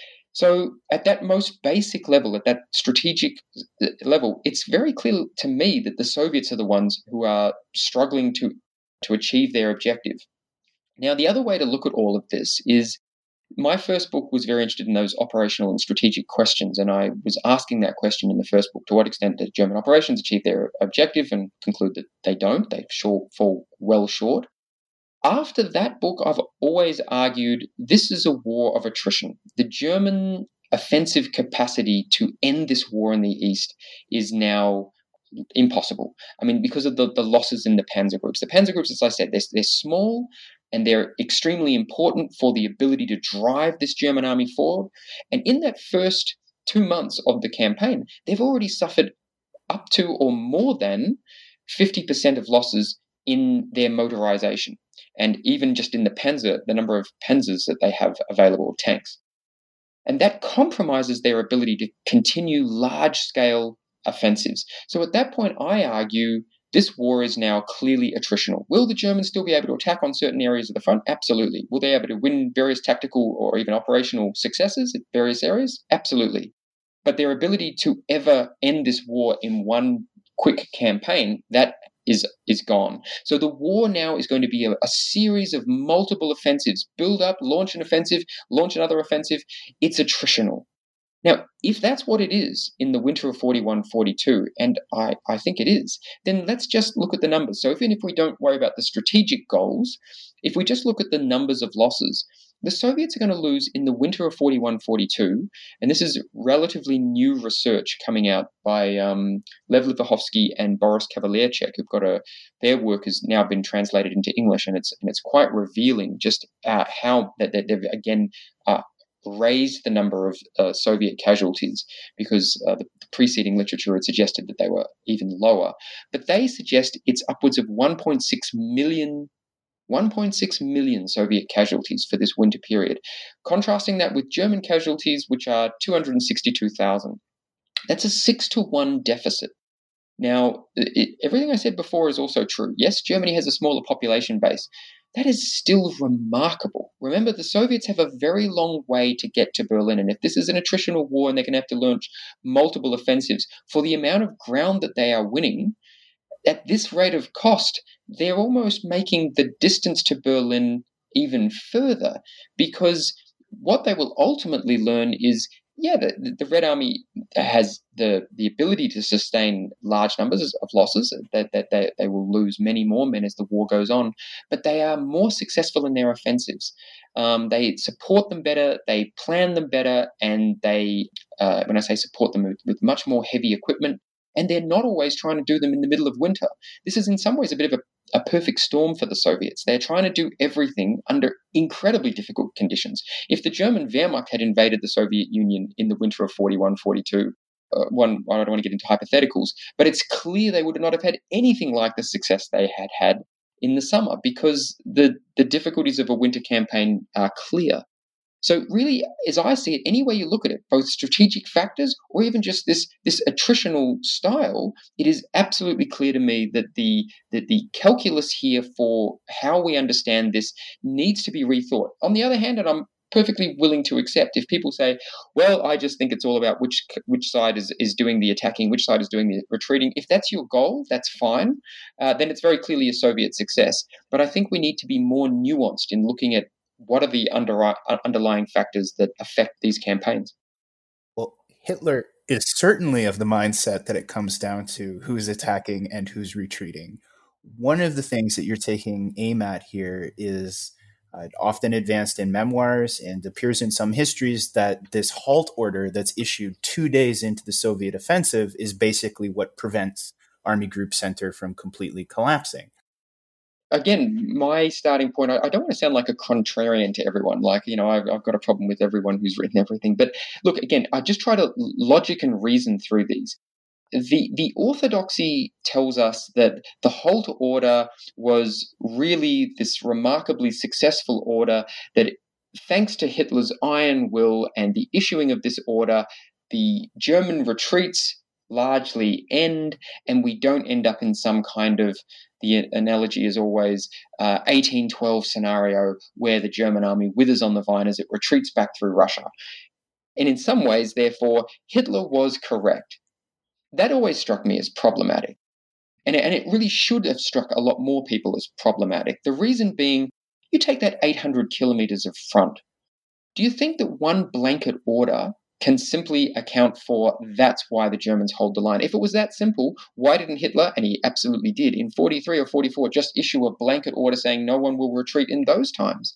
So at that most basic level, at that strategic level, it's very clear to me that the Soviets are the ones who are struggling to to achieve their objective. Now, the other way to look at all of this is my first book was very interested in those operational and strategic questions, and I was asking that question in the first book, to what extent do German operations achieve their objective, and conclude that they don't, they short, fall well short. After that book, I've always argued this is a war of attrition. The German offensive capacity to end this war in the East is now impossible. I mean, because of the, the losses in the panzer groups. The panzer groups, as I said, they're, they're small and they're extremely important for the ability to drive this German army forward. And in that first two months of the campaign, they've already suffered up to or more than fifty percent of losses in their motorization. And even just in the panzer, the number of panzers that they have available, tanks. And that compromises their ability to continue large-scale offensives. So at that point, I argue this war is now clearly attritional. Will the Germans still be able to attack on certain areas of the front? Absolutely. Will they be able to win various tactical or even operational successes in various areas? Absolutely. But their ability to ever end this war in one quick campaign, that is is gone. So the war now is going to be a, a series of multiple offensives. Build up, launch an offensive, launch another offensive. It's attritional. Now, if that's what it is in the winter of forty-one forty-two, and I, I think it is, then let's just look at the numbers. So even if we don't worry about the strategic goals, if we just look at the numbers of losses, the Soviets are going to lose in the winter of forty-one forty-two, and this is relatively new research coming out by um, Lev Livahovsky and Boris Kavalierchek, who've got a, their work has now been translated into English, and it's and it's quite revealing just uh, how that, that they've, again, uh, raised the number of uh, Soviet casualties because uh, the, the preceding literature had suggested that they were even lower. But they suggest it's upwards of one point six million one point six million Soviet casualties for this winter period, contrasting that with German casualties, which are two hundred sixty-two thousand. That's a six to one deficit. Now, it, everything I said before is also true. Yes, Germany has a smaller population base. That is still remarkable. Remember, the Soviets have a very long way to get to Berlin, and if this is an attritional war and they're going to have to launch multiple offensives, for the amount of ground that they are winning, at this rate of cost, they're almost making the distance to Berlin even further, because what they will ultimately learn is, yeah, the, the Red Army has the, the ability to sustain large numbers of losses, that, that they, they will lose many more men as the war goes on, but they are more successful in their offensives. Um, they support them better, they plan them better, and they, uh, when I say support them with, with much more heavy equipment, and they're not always trying to do them in the middle of winter. This is in some ways a bit of a, a perfect storm for the Soviets. They're trying to do everything under incredibly difficult conditions. If the German Wehrmacht had invaded the Soviet Union in the winter of forty-one forty-two, uh, one, I don't want to get into hypotheticals, but it's clear they would not have had anything like the success they had had in the summer, because the, the difficulties of a winter campaign are clear. So really, as I see it, any way you look at it, both strategic factors or even just this, this attritional style, it is absolutely clear to me that the, that the calculus here for how we understand this needs to be rethought. On the other hand, and I'm perfectly willing to accept if people say, well, I just think it's all about which which side is, is doing the attacking, which side is doing the retreating. If that's your goal, that's fine. Uh, then it's very clearly a Soviet success. But I think we need to be more nuanced in looking at what are the under, underlying factors that affect these campaigns. Well, Hitler is certainly of the mindset that it comes down to who's attacking and who's retreating. One of the things that you're taking aim at here is uh, often advanced in memoirs and appears in some histories that this halt order that's issued two days into the Soviet offensive is basically what prevents Army Group Center from completely collapsing. Again, my starting point, I, I don't want to sound like a contrarian to everyone. Like, you know, I've, I've got a problem with everyone who's written everything. But look, again, I just try to logic and reason through these. The, the orthodoxy tells us that the halt order was really this remarkably successful order that, thanks to Hitler's iron will and the issuing of this order, the German retreats largely end, and we don't end up in some kind of, the analogy is always uh, eighteen twelve scenario where the German army withers on the vine as it retreats back through Russia. And in some ways, therefore, Hitler was correct. That always struck me as problematic. And it, and it really should have struck a lot more people as problematic. The reason being, you take that eight hundred kilometers of front. Do you think that one blanket order can simply account for that's why the Germans hold the line? If it was that simple, why didn't Hitler, and he absolutely did, in forty-three or forty-four, just issue a blanket order saying no one will retreat in those times?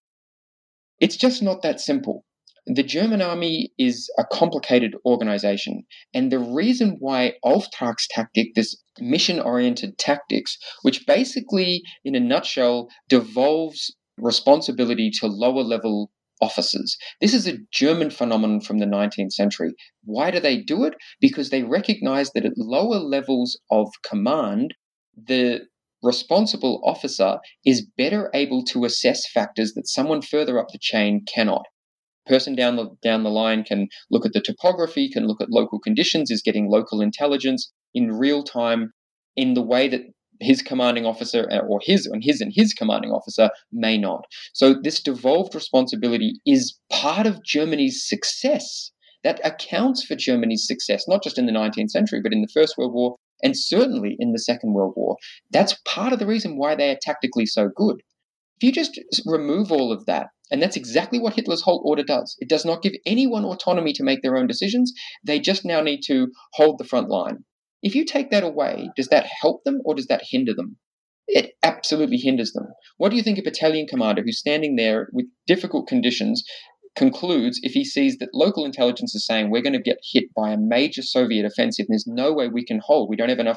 It's just not that simple. The German army is a complicated organization, and the reason why Auftragstaktik, this mission-oriented tactics, which basically, in a nutshell, devolves responsibility to lower-level officers. This is a German phenomenon from the nineteenth century. Why do they do it? Because they recognize that at lower levels of command, the responsible officer is better able to assess factors that someone further up the chain cannot. Person down the down the line can look at the topography, can look at local conditions, is getting local intelligence in real time in the way that his commanding officer or his and his and his commanding officer may not. So this devolved responsibility is part of Germany's success. That accounts for Germany's success, not just in the nineteenth century, but in the First World War and certainly in the Second World War. That's part of the reason why they are tactically so good. If you just remove all of that, and that's exactly what Hitler's halt order does. It does not give anyone autonomy to make their own decisions. They just now need to hold the front line. If you take that away, does that help them or does that hinder them? It absolutely hinders them. What do you think a battalion commander who's standing there with difficult conditions concludes if he sees that local intelligence is saying we're going to get hit by a major Soviet offensive and there's no way we can hold, we don't have enough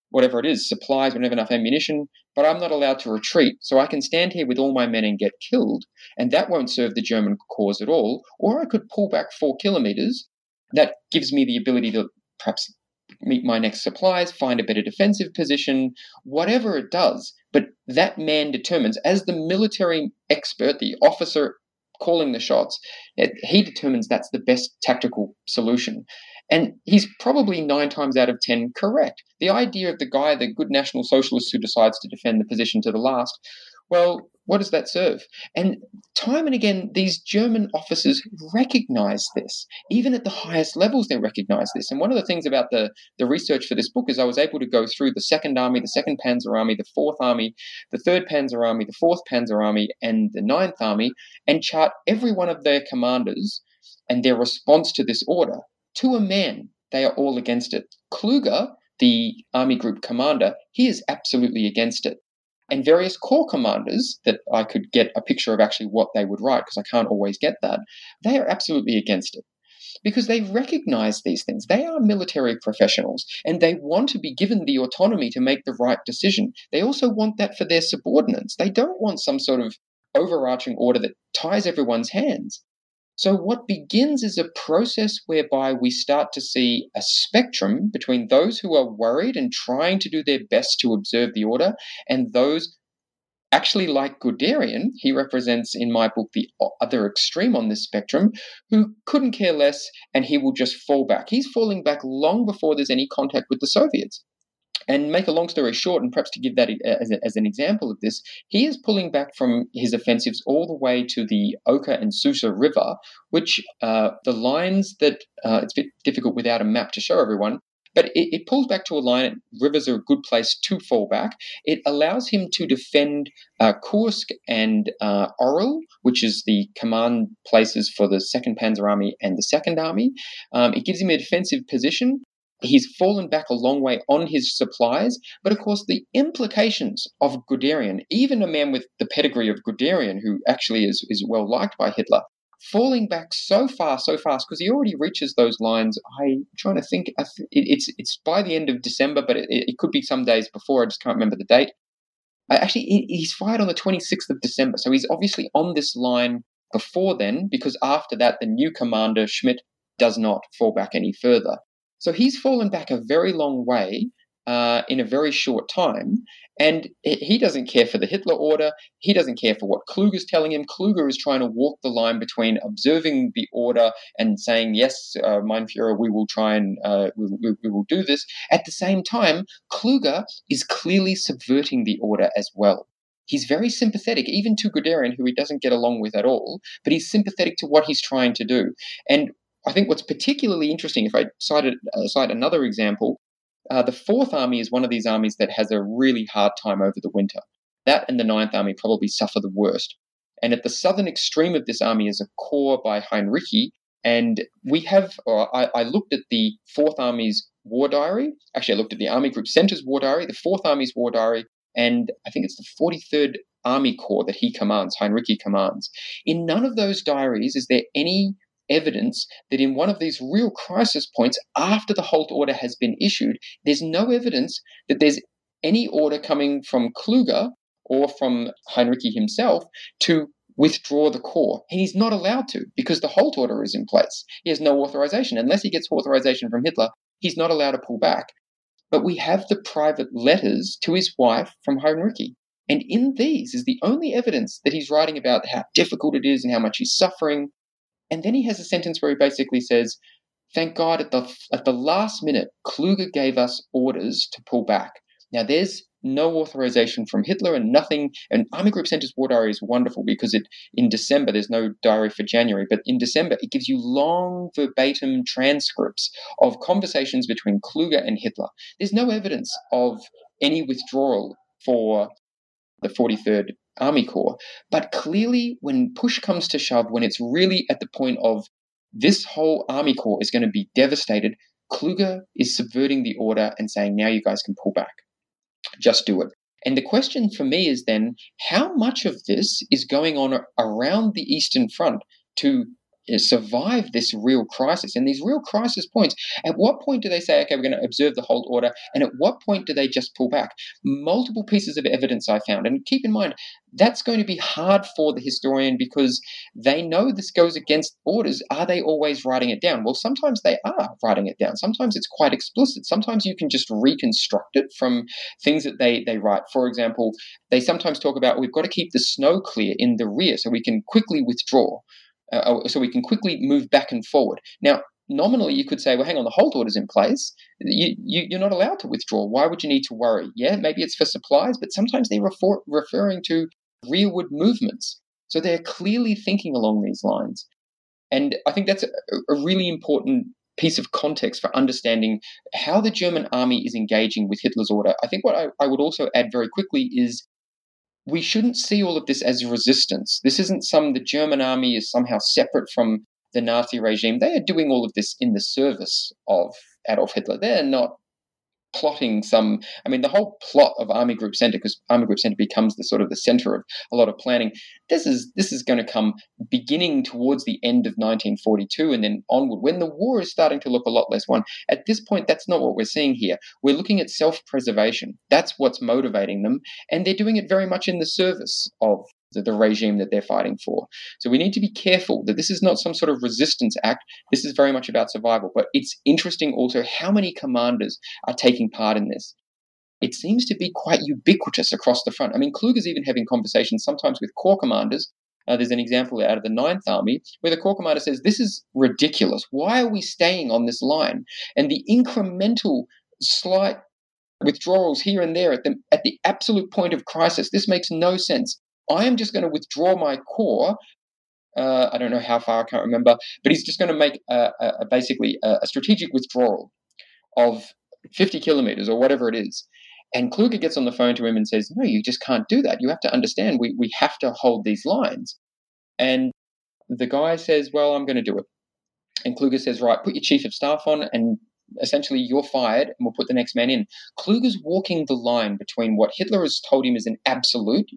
whatever it is, supplies, we don't have enough ammunition, but I'm not allowed to retreat. So I can stand here with all my men and get killed, and that won't serve the German cause at all. Or I could pull back four kilometers. That gives me the ability to perhaps meet my next supplies, find a better defensive position, whatever it does. But that man determines, as the military expert, the officer calling the shots, he determines that's the best tactical solution. And he's probably nine times out of ten correct. The idea of the guy, the good National Socialist who decides to defend the position to the last, well, what does that serve? And time and again, these German officers recognize this. Even at the highest levels, they recognize this. And one of the things about the, the research for this book is I was able to go through the Second Army, the Second Panzer Army, the Fourth Army, the Third Panzer Army, the Fourth Panzer Army, and the Ninth Army, and chart every one of their commanders and their response to this order. To a man, they are all against it. Kluge, the Army Group commander, he is absolutely against it. And various corps commanders that I could get a picture of actually what they would write, because I can't always get that, they are absolutely against it. Because they recognize these things. They are military professionals, and they want to be given the autonomy to make the right decision. They also want that for their subordinates. They don't want some sort of overarching order that ties everyone's hands. So what begins is a process whereby we start to see a spectrum between those who are worried and trying to do their best to observe the order, and those actually like Guderian, he represents in my book the other extreme on this spectrum, who couldn't care less and he will just fall back. He's falling back long before there's any contact with the Soviets. And make a long story short, and perhaps to give that as, a, as an example of this, he is pulling back from his offensives all the way to the Oka and Susa River, which uh, the lines that, uh, it's a bit difficult without a map to show everyone, but it, it pulls back to a line. Rivers are a good place to fall back. It allows him to defend uh, Kursk and uh, Orel, which is the command places for the Second Panzer Army and the Second Army. Um, it gives him a defensive position. He's fallen back a long way on his supplies, but of course the implications of Guderian, even a man with the pedigree of Guderian, who actually is, is well liked by Hitler, falling back so far, so fast, because he already reaches those lines. I'm trying to think, it's it's by the end of December, but it, it could be some days before, I just can't remember the date. Actually, he's fired on the twenty-sixth of December, so he's obviously on this line before then, because after that, the new commander, Schmidt, does not fall back any further. So he's fallen back a very long way uh, in a very short time, and he doesn't care for the Hitler order. He doesn't care for what Kluge's telling him. Kluge is trying to walk the line between observing the order and saying, yes, uh, mein Führer, we will try and uh, we, we, we will do this. At the same time, Kluge is clearly subverting the order as well. He's very sympathetic, even to Guderian, who he doesn't get along with at all, but he's sympathetic to what he's trying to do. And I think what's particularly interesting, if I cite, uh, cite another example, uh, the Fourth Army is one of these armies that has a really hard time over the winter. That and the Ninth Army probably suffer the worst. And at the southern extreme of this army is a corps by Heinrici, and we have, or I, I looked at the Fourth Army's war diary. Actually, I looked at the Army Group Center's war diary, the Fourth Army's war diary, and I think it's the forty-third Army Corps that he commands, Heinrici commands. In none of those diaries is there any evidence that in one of these real crisis points after the Holt order has been issued, there's no evidence that there's any order coming from Kluge or from Heinrici himself to withdraw the corps. And he's not allowed to, because the Holt order is in place. He has no authorization. Unless he gets authorization from Hitler, he's not allowed to pull back. But we have the private letters to his wife from Heinrici. And in these is the only evidence that he's writing about how difficult it is and how much he's suffering. And then he has a sentence where he basically says, thank God at the at the last minute, Kluge gave us orders to pull back. Now, there's no authorization from Hitler and nothing. And Army Group Center's war diary is wonderful because it in December, there's no diary for January, but in December, it gives you long verbatim transcripts of conversations between Kluge and Hitler. There's no evidence of any withdrawal for the forty-third Army Corps. But clearly, when push comes to shove, when it's really at the point of this whole Army Corps is going to be devastated, Kluge is subverting the order and saying, now you guys can pull back. Just do it. And the question for me is then, how much of this is going on around the Eastern Front to survive this real crisis. And these real crisis points, at what point do they say, okay, we're going to observe the hold order? And at what point do they just pull back? Multiple pieces of evidence I found. And keep in mind, that's going to be hard for the historian because they know this goes against orders. Are they always writing it down? Well, sometimes they are writing it down. Sometimes it's quite explicit. Sometimes you can just reconstruct it from things that they, they write. For example, they sometimes talk about we've got to keep the snow clear in the rear so we can quickly withdraw, uh, so we can quickly move back and forward. Now, nominally, you could say, well, hang on, the hold order's in place. You, you, you're not allowed to withdraw. Why would you need to worry? Yeah, maybe it's for supplies, but sometimes they're refer- referring to rearward movements. So they're clearly thinking along these lines. And I think that's a, a really important piece of context for understanding how the German army is engaging with Hitler's order. I think what I, I would also add very quickly is we shouldn't see all of this as resistance. This isn't some, the German army is somehow separate from the Nazi regime. They are doing all of this in the service of Adolf Hitler. They're not plotting some, I mean, the whole plot of Army Group Center, because Army Group Center becomes the sort of the center of a lot of planning. This is this is going to come beginning towards the end of nineteen forty-two and then onward, when the war is starting to look a lot less won. At this point, that's not what we're seeing here. We're looking at self-preservation. That's what's motivating them, and they're doing it very much in the service of the, the regime that they're fighting for. So we need to be careful that this is not some sort of resistance act. This is very much about survival. But it's interesting also how many commanders are taking part in this. It seems to be quite ubiquitous across the front. I mean, Kluger's even having conversations sometimes with corps commanders. Uh, there's an example out of the Ninth Army where the corps commander says, this is ridiculous. Why are we staying on this line? And the incremental slight withdrawals here and there at the, at the absolute point of crisis, this makes no sense. I am just going to withdraw my corps. Uh, I don't know how far, I can't remember, but he's just going to make a, a, a basically a, a strategic withdrawal of fifty kilometers or whatever it is. And Kluger gets on the phone to him and says, no, you just can't do that. You have to understand, we, we have to hold these lines. And the guy says, well, I'm going to do it. And Kluger says, right, put your chief of staff on and essentially you're fired and we'll put the next man in. Kluger's walking the line between what Hitler has told him is an absolute,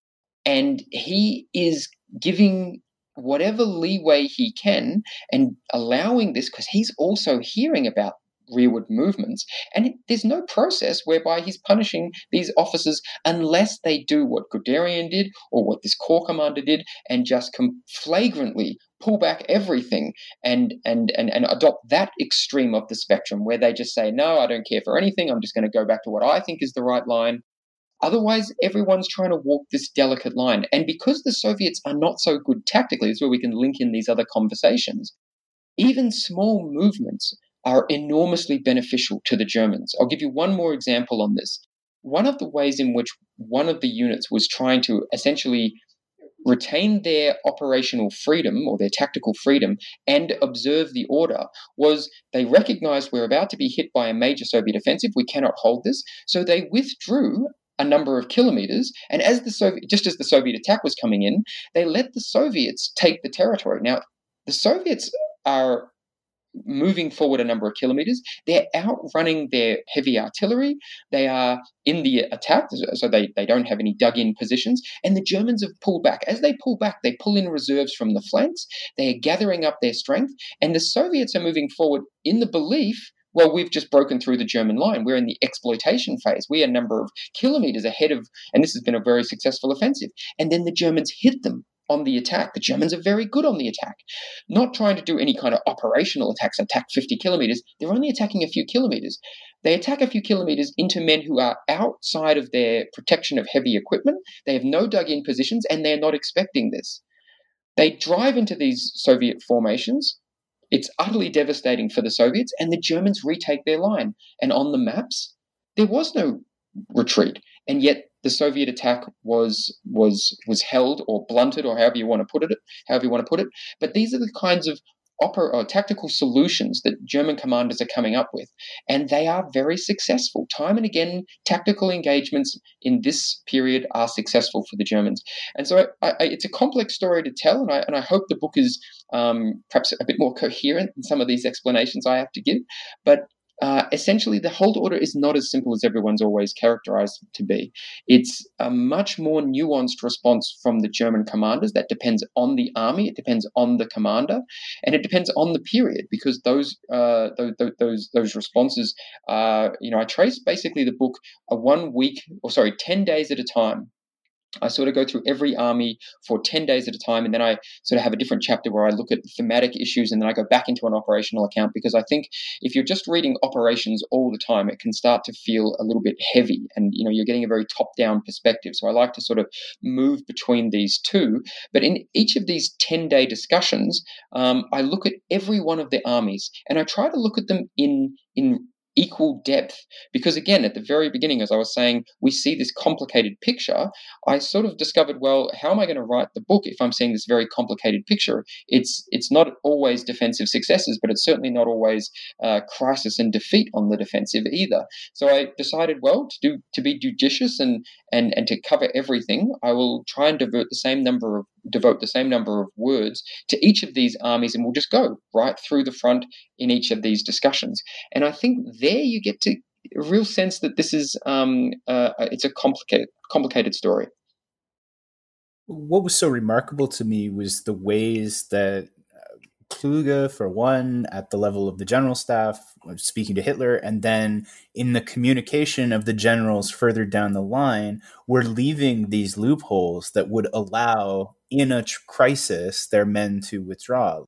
and he is giving whatever leeway he can and allowing this because he's also hearing about rearward movements. And it, there's no process whereby he's punishing these officers unless they do what Guderian did or what this corps commander did and just com- flagrantly pull back everything and, and, and, and adopt that extreme of the spectrum where they just say, no, I don't care for anything. I'm just going to go back to what I think is the right line. Otherwise, everyone's trying to walk this delicate line. And because the Soviets are not so good tactically, this is where we can link in these other conversations, even small movements are enormously beneficial to the Germans. I'll give you one more example on this. One of the ways in which one of the units was trying to essentially retain their operational freedom or their tactical freedom and observe the order was they recognized we're about to be hit by a major Soviet offensive. We cannot hold this. So they withdrew a number of kilometers, and as the Soviet, just as the Soviet attack was coming in, they let the Soviets take the territory. Now, the Soviets are moving forward a number of kilometers. They're outrunning their heavy artillery. They are in the attack, so they, they don't have any dug-in positions, and the Germans have pulled back. As they pull back, they pull in reserves from the flanks. They are gathering up their strength, and the Soviets are moving forward in the belief, well, we've just broken through the German line. We're in the exploitation phase. We are a number of kilometers ahead of, and this has been a very successful offensive. And then the Germans hit them on the attack. The Germans are very good on the attack. Not trying to do any kind of operational attacks, attack fifty kilometers. They're only attacking a few kilometers. They attack a few kilometers into men who are outside of their protection of heavy equipment. They have no dug-in positions, and they're not expecting this. They drive into these Soviet formations. It's utterly devastating for the Soviets, and the Germans retake their line. And on the maps, there was no retreat, and yet the Soviet attack was was was held or blunted, or however you want to put it. However you want to put it. But these are the kinds of opera or tactical solutions that German commanders are coming up with, and they are very successful. Time and again, tactical engagements in this period are successful for the Germans. And so I, I, it's a complex story to tell, and I, and I hope the book is um, perhaps a bit more coherent than some of these explanations I have to give. But uh, essentially the hold order is not as simple as everyone's always characterized it to be. It's a much more nuanced response from the German commanders that depends on the army, it depends on the commander, and it depends on the period, because those uh, those, those those responses, uh, you know, I trace basically the book a one week, or sorry, ten days at a time. I sort of go through every army for ten days at a time, and then I sort of have a different chapter where I look at thematic issues, and then I go back into an operational account, because I think if you're just reading operations all the time, it can start to feel a little bit heavy, and you know you're getting a very top-down perspective. So I like to sort of move between these two. But in each of these ten-day discussions, um, I look at every one of the armies, and I try to look at them in in equal depth, because again, at the very beginning, as I was saying, we see this complicated picture. I sort of discovered, well, how am I going to write the book if I'm seeing this very complicated picture? It's it's not always defensive successes, but it's certainly not always uh, crisis and defeat on the defensive either. So I decided, well, to do to be judicious and and and to cover everything, I will try and divert the same number of devote the same number of words to each of these armies, and we'll just go right through the front in each of these discussions. And I think there you get to a real sense that this is um, uh, it's a complicated complicated story. What was so remarkable to me was the ways that Kluge, for one, at the level of the general staff, speaking to Hitler, and then in the communication of the generals further down the line, were leaving these loopholes that would allow, in a crisis, their men to withdraw.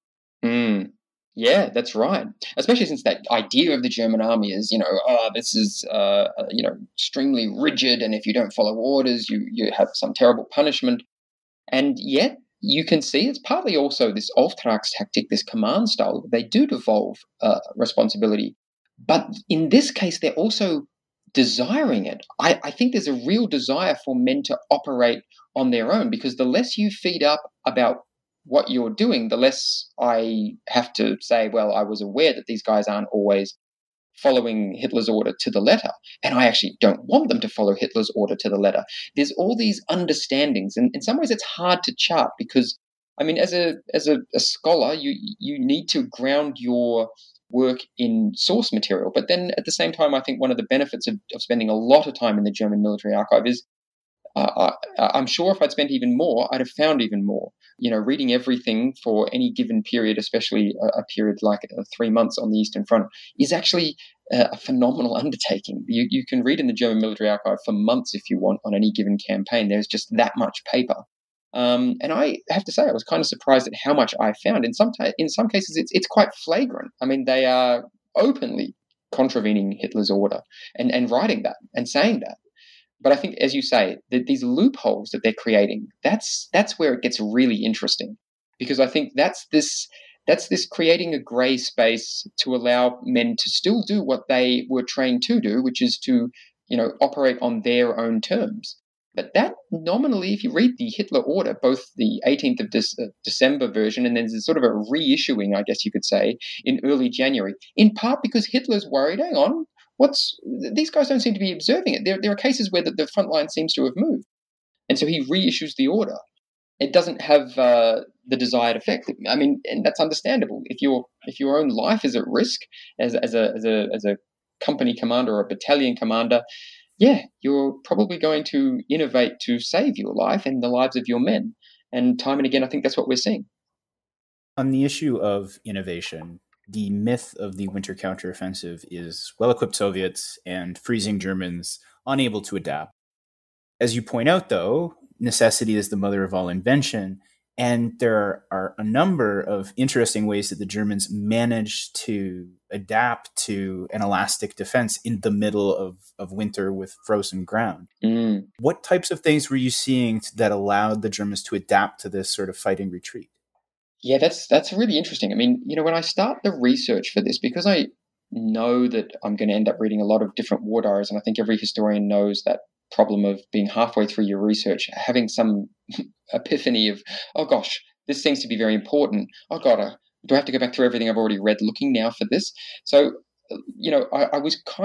Mm. Yeah, that's right. Especially since that idea of the German army is, you know, oh, this is, uh, you know, extremely rigid, and if you don't follow orders, you you have some terrible punishment. And yet, you can see it's partly also this Auftragstactic, this command style. They do devolve uh, responsibility. But in this case, they're also desiring it. I, I think there's a real desire for men to operate on their own, because the less you feed up about what you're doing, the less I have to say, well, I was aware that these guys aren't always following Hitler's order to the letter, and I actually don't want them to follow Hitler's order to the letter. There's all these understandings, and in some ways it's hard to chart, because, I mean, as a as a, a scholar, you you need to ground your work in source material. But then at the same time, I think one of the benefits of, of spending a lot of time in the German military archive is uh, I, I'm sure if I'd spent even more, I'd have found even more. You know, reading everything for any given period, especially a, a period like uh, three months on the Eastern Front, is actually uh, a phenomenal undertaking. You, you can read in the German military archive for months if you want on any given campaign. There's just that much paper. Um, and I have to say, I was kind of surprised at how much I found. In some t- in some cases, it's it's quite flagrant. I mean, they are openly contravening Hitler's order and, and writing that and saying that. But I think, as you say, that these loopholes that they're creating, that's that's where it gets really interesting, because I think that's this that's this creating a grey space to allow men to still do what they were trained to do, which is to, you know, operate on their own terms. But that nominally, if you read the Hitler order, both the eighteenth of De- uh, December version, and then there's sort of a reissuing, I guess you could say, in early January, in part because Hitler's worried, hang on, What's these guys don't seem to be observing it. There, there are cases where the, the front line seems to have moved, and so he reissues the order. It doesn't have uh, the desired effect. I mean, and that's understandable. If your if your own life is at risk as as a as a as a company commander or a battalion commander, yeah, you're probably going to innovate to save your life and the lives of your men. And time and again, I think that's what we're seeing. On the issue of innovation, the myth of the winter counteroffensive is well-equipped Soviets and freezing Germans unable to adapt. As you point out, though, necessity is the mother of all invention, and there are a number of interesting ways that the Germans managed to adapt to an elastic defense in the middle of, of winter with frozen ground. Mm. What types of things were you seeing that allowed the Germans to adapt to this sort of fighting retreat? Yeah, that's that's really interesting. I mean, you know, when I start the research for this, because I know that I'm going to end up reading a lot of different war diaries, and I think every historian knows that problem of being halfway through your research, having some epiphany of, oh gosh, this seems to be very important. Oh God, uh, do I have to go back through everything I've already read looking now for this? So, you know, I, I was kind of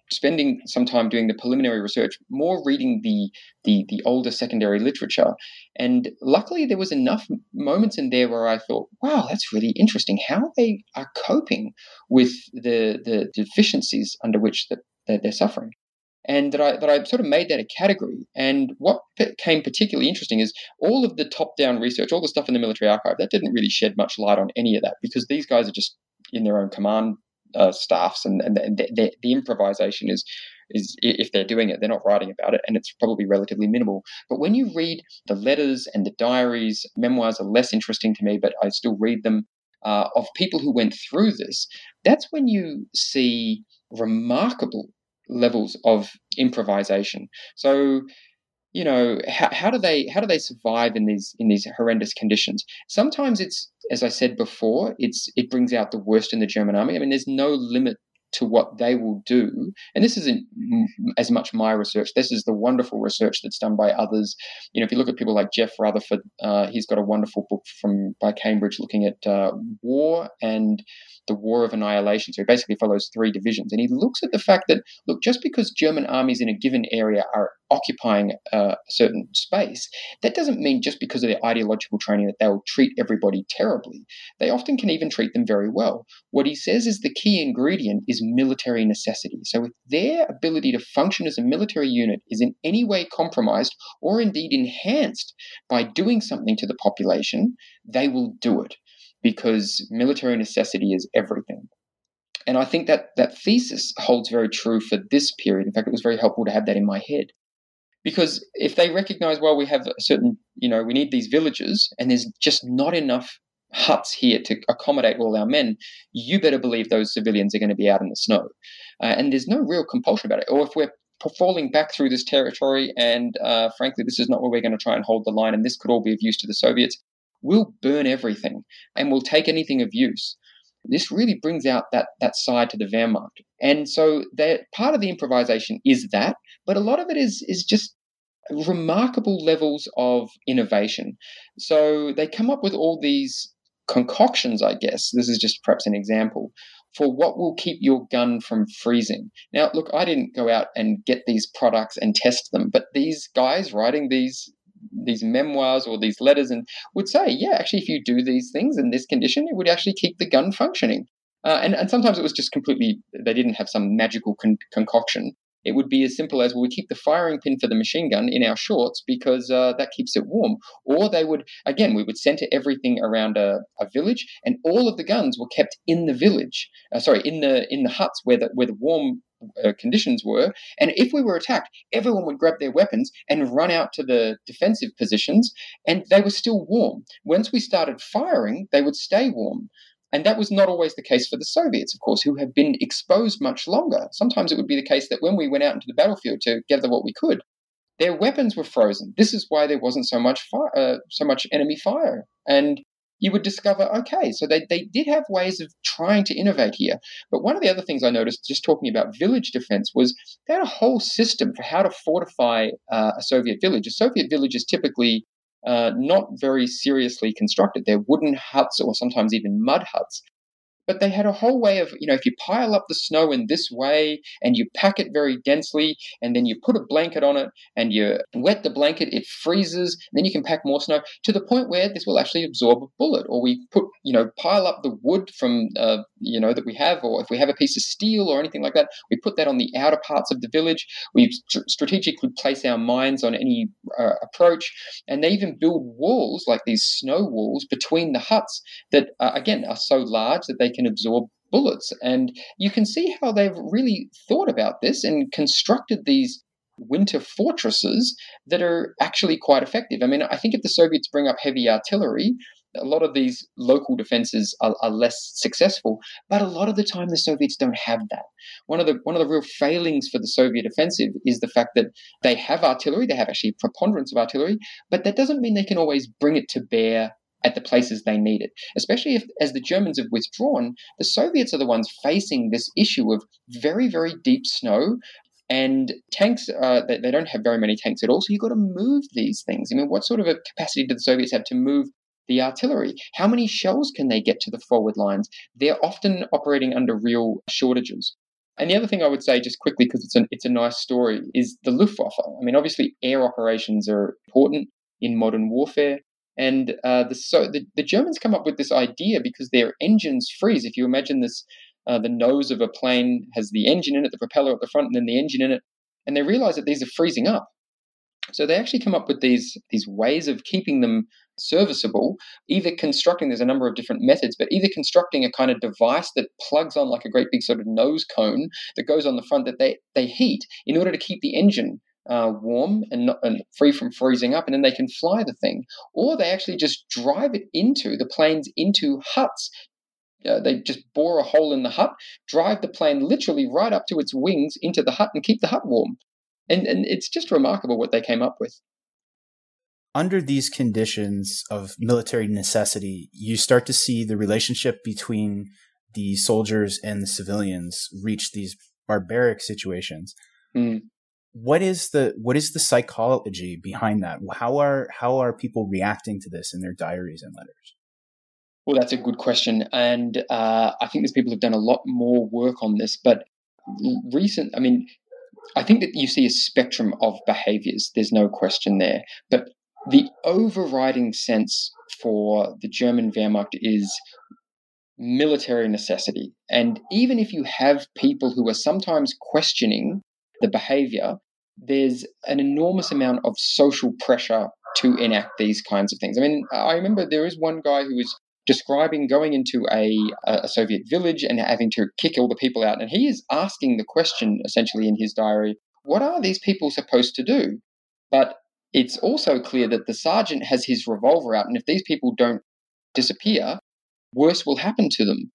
spending some time doing the preliminary research, more reading the, the the older secondary literature. And luckily there was enough moments in there where I thought, wow, that's really interesting how they are coping with the the deficiencies under which that, that they're suffering. And that I that I sort of made that a category. And what became particularly interesting is all of the top-down research, all the stuff in the military archive, that didn't really shed much light on any of that, because these guys are just in their own command uh, staffs, and, and the, the, the improvisation is, is, if they're doing it, they're not writing about it, and it's probably relatively minimal. But when you read the letters and the diaries, memoirs are less interesting to me, but I still read them, uh, of people who went through this, that's when you see remarkable levels of improvisation. So, you know, how, how do they how do they survive in these in these horrendous conditions? Sometimes it's, as I said before, it's it brings out the worst in the German army. I mean, there's no limit to what they will do. And this isn't as much my research. This is the wonderful research that's done by others. You know, if you look at people like Jeff Rutherford, uh, he's got a wonderful book from by Cambridge looking at uh, war and the War of Annihilation. So he basically follows three divisions. And he looks at the fact that, look, just because German armies in a given area are occupying uh, a certain space, that doesn't mean just because of their ideological training that they'll treat everybody terribly. They often can even treat them very well. What he says is the key ingredient is military necessity. So if their ability to function as a military unit is in any way compromised or indeed enhanced by doing something to the population, they will do it, because military necessity is everything. And I think that that thesis holds very true for this period. In fact, it was very helpful to have that in my head. Because if they recognize, well, we have a certain, you know, we need these villages and there's just not enough huts here to accommodate all our men, you better believe those civilians are going to be out in the snow. Uh, and there's no real compulsion about it. Or if we're falling back through this territory and, uh, frankly, this is not where we're going to try and hold the line and this could all be of use to the Soviets, we'll burn everything and we'll take anything of use. This really brings out that that side to the Wehrmacht. And so that part of the improvisation is that, but a lot of it is is just remarkable levels of innovation. So they come up with all these concoctions, I guess. This is just perhaps an example for what will keep your gun from freezing. Now, look, I didn't go out and get these products and test them, but these guys writing these these memoirs or these letters and would say, yeah, actually, if you do these things in this condition, it would actually keep the gun functioning. Uh, and, and sometimes it was just completely, they didn't have some magical con- concoction. It would be as simple as, well, we keep the firing pin for the machine gun in our shorts because uh, that keeps it warm. Or they would, again, we would center everything around a, a village, and all of the guns were kept in the village. Uh, sorry, in the in the huts where the where the warm uh, conditions were. And if we were attacked, everyone would grab their weapons and run out to the defensive positions, and they were still warm. Once we started firing, they would stay warm. And that was not always the case for the Soviets, of course, who have been exposed much longer. Sometimes it would be the case that when we went out into the battlefield to gather what we could, their weapons were frozen. This is why there wasn't so much fire, uh, so much enemy fire. And you would discover, okay, so they, they did have ways of trying to innovate here. But one of the other things I noticed, just talking about village defense, was they had a whole system for how to fortify uh, a Soviet village. A Soviet village is typically Uh, not very seriously constructed. They're wooden huts or sometimes even mud huts. But they had a whole way of, you know, if you pile up the snow in this way and you pack it very densely and then you put a blanket on it and you wet the blanket, it freezes, and then you can pack more snow to the point where this will actually absorb a bullet. Or we put, you know, pile up the wood from, uh, you know, that we have, or if we have a piece of steel or anything like that, we put that on the outer parts of the village. We st- strategically place our mines on any uh, approach. And they even build walls, like these snow walls, between the huts that, uh, again, are so large that they can absorb bullets. And you can see how they've really thought about this and constructed these winter fortresses that are actually quite effective. I mean, I think if the Soviets bring up heavy artillery, a lot of these local defenses are, are less successful, but a lot of the time the Soviets don't have that. One of the one of the real failings for the Soviet offensive is the fact that they have artillery, they have actually a preponderance of artillery, but that doesn't mean they can always bring it to bear at the places they need it. Especially if, as the Germans have withdrawn, the Soviets are the ones facing this issue of very, very deep snow. And tanks, uh, they, they don't have very many tanks at all, so you've got to move these things. I mean, what sort of a capacity do the Soviets have to move the artillery? How many shells can they get to the forward lines? They're often operating under real shortages. And the other thing I would say just quickly, because it's a, it's a nice story, is the Luftwaffe. I mean, obviously air operations are important in modern warfare. And uh, the, so the, the Germans come up with this idea because their engines freeze. If you imagine this, uh, the nose of a plane has the engine in it, the propeller at the front, and then the engine in it. And they realize that these are freezing up. So they actually come up with these, these ways of keeping them serviceable, either constructing, there's a number of different methods, but either constructing a kind of device that plugs on like a great big sort of nose cone that goes on the front that they, they heat in order to keep the engine uh, warm and, not, and free from freezing up, and then they can fly the thing. Or they actually just drive it into, the planes into huts. Uh, they just bore a hole in the hut, drive the plane literally right up to its wings into the hut and keep the hut warm. And, and it's just remarkable what they came up with. Under these conditions of military necessity, you start to see the relationship between the soldiers and the civilians reach these barbaric situations. Mm. What is the what is the psychology behind that? How are how are people reacting to this in their diaries and letters? Well, that's a good question, and uh, I think there's people who've done a lot more work on this. But recent, I mean, I think that you see a spectrum of behaviors. There's no question there. But the overriding sense for the German Wehrmacht is military necessity. And even if you have people who are sometimes questioning the behavior, there's an enormous amount of social pressure to enact these kinds of things. I mean, I remember there is one guy who was describing going into a, a Soviet village and having to kick all the people out. And he is asking the question, essentially in his diary, what are these people supposed to do? But it's also clear that the sergeant has his revolver out, and if these people don't disappear, worse will happen to them.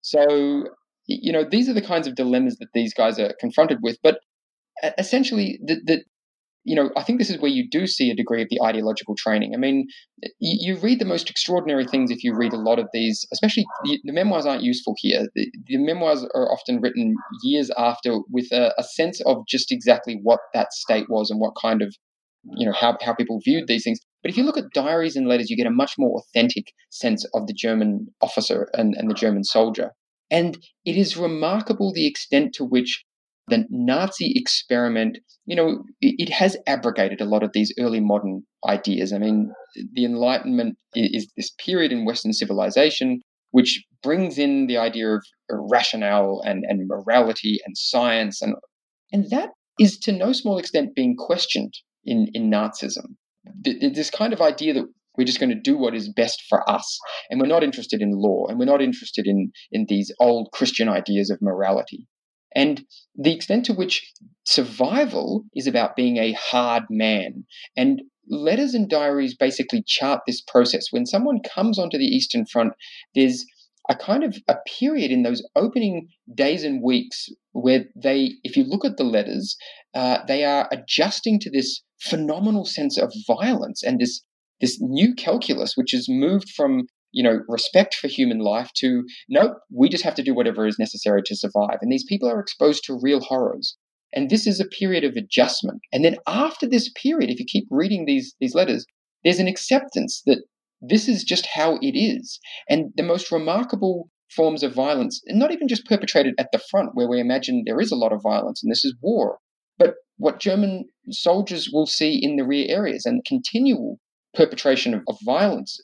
So, you know, these are the kinds of dilemmas that these guys are confronted with. But essentially, the, the you know, I think this is where you do see a degree of the ideological training. I mean, you, you read the most extraordinary things if you read a lot of these, especially the, the memoirs aren't useful here. The, the memoirs are often written years after with a, a sense of just exactly what that state was and what kind of, you know, how, how people viewed these things. But if you look at diaries and letters, you get a much more authentic sense of the German officer and, and the German soldier. And it is remarkable the extent to which the Nazi experiment, you know, it, it has abrogated a lot of these early modern ideas. I mean, the Enlightenment is, is this period in Western civilization which brings in the idea of rationale and, and morality and science. And, and that is to no small extent being questioned in, in Nazism. This kind of idea that we're just going to do what is best for us, and we're not interested in law, and we're not interested in, in these old Christian ideas of morality. And the extent to which survival is about being a hard man. And letters and diaries basically chart this process. When someone comes onto the Eastern Front, there's a kind of a period in those opening days and weeks where they, if you look at the letters, uh, they are adjusting to this phenomenal sense of violence and this this new calculus, which has moved from, you know, respect for human life to, nope, we just have to do whatever is necessary to survive. And these people are exposed to real horrors. And this is a period of adjustment. And then after this period, if you keep reading these, these letters, there's an acceptance that this is just how it is. And the most remarkable forms of violence, and not even just perpetrated at the front where we imagine there is a lot of violence and this is war, but what German soldiers will see in the rear areas and continual perpetration of, of violence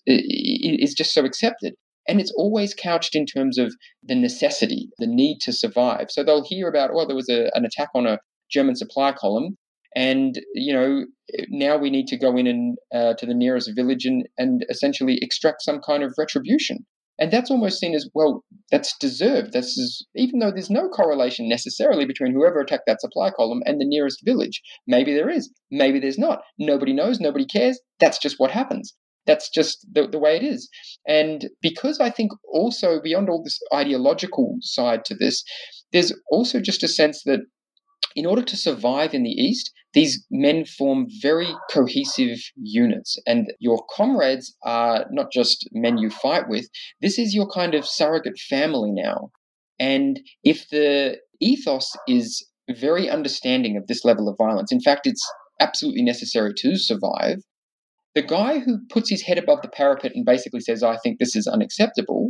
is just so accepted. And it's always couched in terms of the necessity, the need to survive. So they'll hear about, well, there was a, an attack on a German supply column, and, you know, now we need to go in and uh, to the nearest village and, and essentially extract some kind of retribution. And that's almost seen as, well, that's deserved. This is, even though there's no correlation necessarily between whoever attacked that supply column and the nearest village. Maybe there is, maybe there's not. Nobody knows, nobody cares. That's just what happens. That's just the, the way it is. And because I think also beyond all this ideological side to this, there's also just a sense that in order to survive in the East, these men form very cohesive units, and your comrades are not just men you fight with. This is your kind of surrogate family now. And if the ethos is very understanding of this level of violence, in fact, it's absolutely necessary to survive, the guy who puts his head above the parapet and basically says, I think this is unacceptable,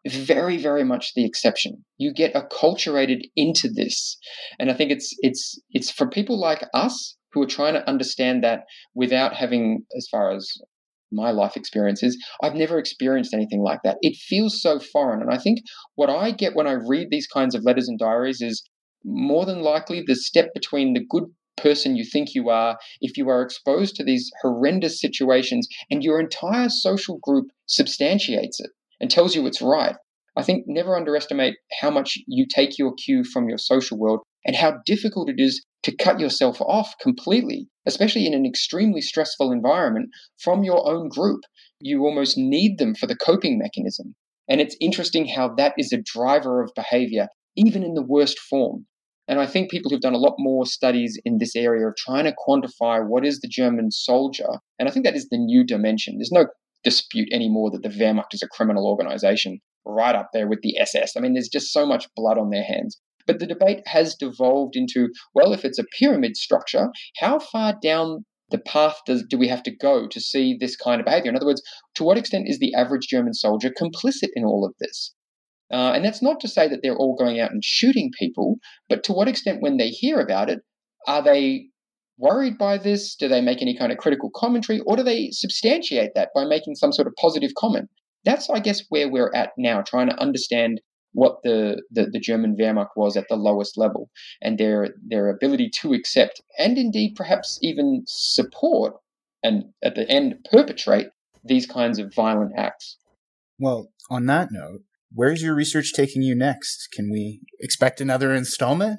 very, very much the exception. You get acculturated into this. And I think it's it's it's for people like us who are trying to understand that without having, as far as my life experiences, I've never experienced anything like that. It feels so foreign. And I think what I get when I read these kinds of letters and diaries is more than likely the step between the good person you think you are, if you are exposed to these horrendous situations and your entire social group substantiates it and tells you it's right. I think never underestimate how much you take your cue from your social world and how difficult it is to cut yourself off completely, especially in an extremely stressful environment, from your own group. You almost need them for the coping mechanism. And it's interesting how that is a driver of behavior, even in the worst form. And I think people who've done a lot more studies in this area of trying to quantify what is the German soldier, and I think that is the new dimension. There's no dispute anymore that the Wehrmacht is a criminal organization, right up there with the S S. I mean, there's just so much blood on their hands. But the debate has devolved into, well, if it's a pyramid structure, how far down the path does, do we have to go to see this kind of behavior? In other words, to what extent is the average German soldier complicit in all of this? Uh, and that's not to say that they're all going out and shooting people, but to what extent, when they hear about it, are they worried by this? Do they make any kind of critical commentary, or do they substantiate that by making some sort of positive comment? That's, I guess, where we're at now, trying to understand what the, the, the German Wehrmacht was at the lowest level, and their their ability to accept and indeed perhaps even support and at the end perpetrate these kinds of violent acts. Well, on that note, where's your research taking you next? Can we expect another installment?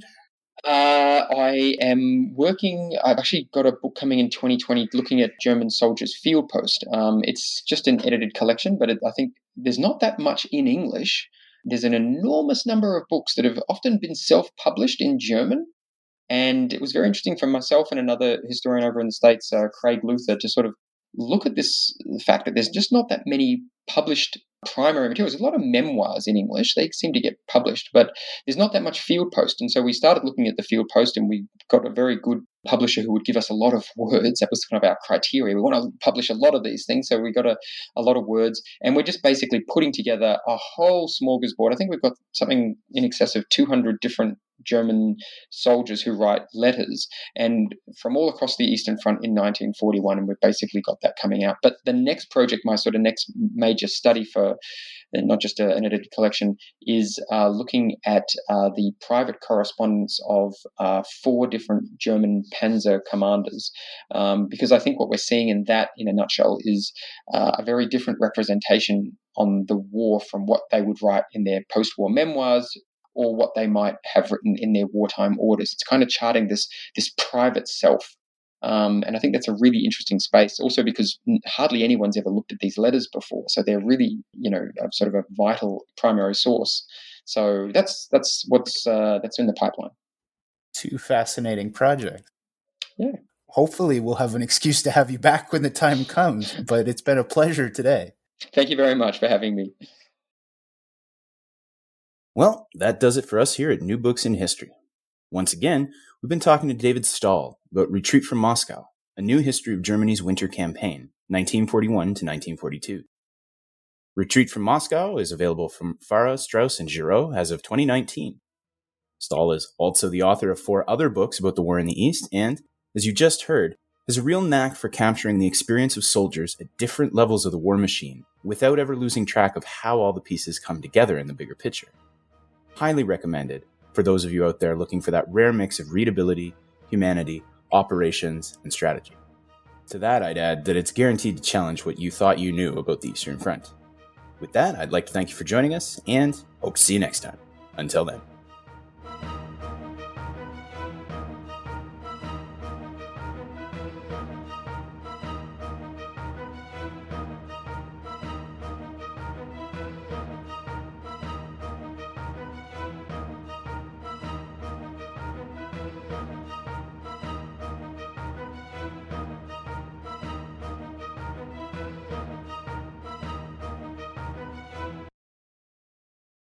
Uh, I am working, I've actually got a book coming in twenty twenty looking at German soldiers' field post. Um, it's just an edited collection, but it, I think there's not that much in English. There's an enormous number of books that have often been self-published in German. And it was very interesting for myself and another historian over in the States, uh, Craig Luther, to sort of look at this the fact that there's just not that many published primary materials. There's a lot of memoirs in English. They seem to get published, but there's not that much field post. And so we started looking at the field post, and we got a very good publisher who would give us a lot of words. That was kind of our criteria. We want to publish a lot of these things. So we got a, a lot of words, and we're just basically putting together a whole smorgasbord. I think we've got something in excess of two hundred different German soldiers who write letters, and from all across the Eastern Front in nineteen forty-one, and we've basically got that coming out. But the next project, my sort of next major study for not just a, an edited collection, is uh, looking at uh, the private correspondence of uh, four different German Panzer commanders, um, because I think what we're seeing in that, in a nutshell, is uh, a very different representation on the war from what they would write in their post-war memoirs or what they might have written in their wartime orders. It's kind of charting this this private self. Um, and I think that's a really interesting space, also because hardly anyone's ever looked at these letters before. So they're really, you know, sort of a vital primary source. So that's that's what's uh, that's in the pipeline. Two fascinating projects. Yeah. Hopefully we'll have an excuse to have you back when the time comes, but it's been a pleasure today. Thank you very much for having me. Well, that does it for us here at New Books in History. Once again, we've been talking to David Stahl about Retreat from Moscow, a new history of Germany's winter campaign, nineteen forty-one to nineteen forty-two. Retreat from Moscow is available from Farah, Straus, and Giraud as of twenty nineteen. Stahl is also the author of four other books about the war in the East and, as you just heard, has a real knack for capturing the experience of soldiers at different levels of the war machine without ever losing track of how all the pieces come together in the bigger picture. Highly recommended for those of you out there looking for that rare mix of readability, humanity, operations, and strategy. To that, I'd add that it's guaranteed to challenge what you thought you knew about the Eastern Front. With that, I'd like to thank you for joining us, and hope to see you next time. Until then.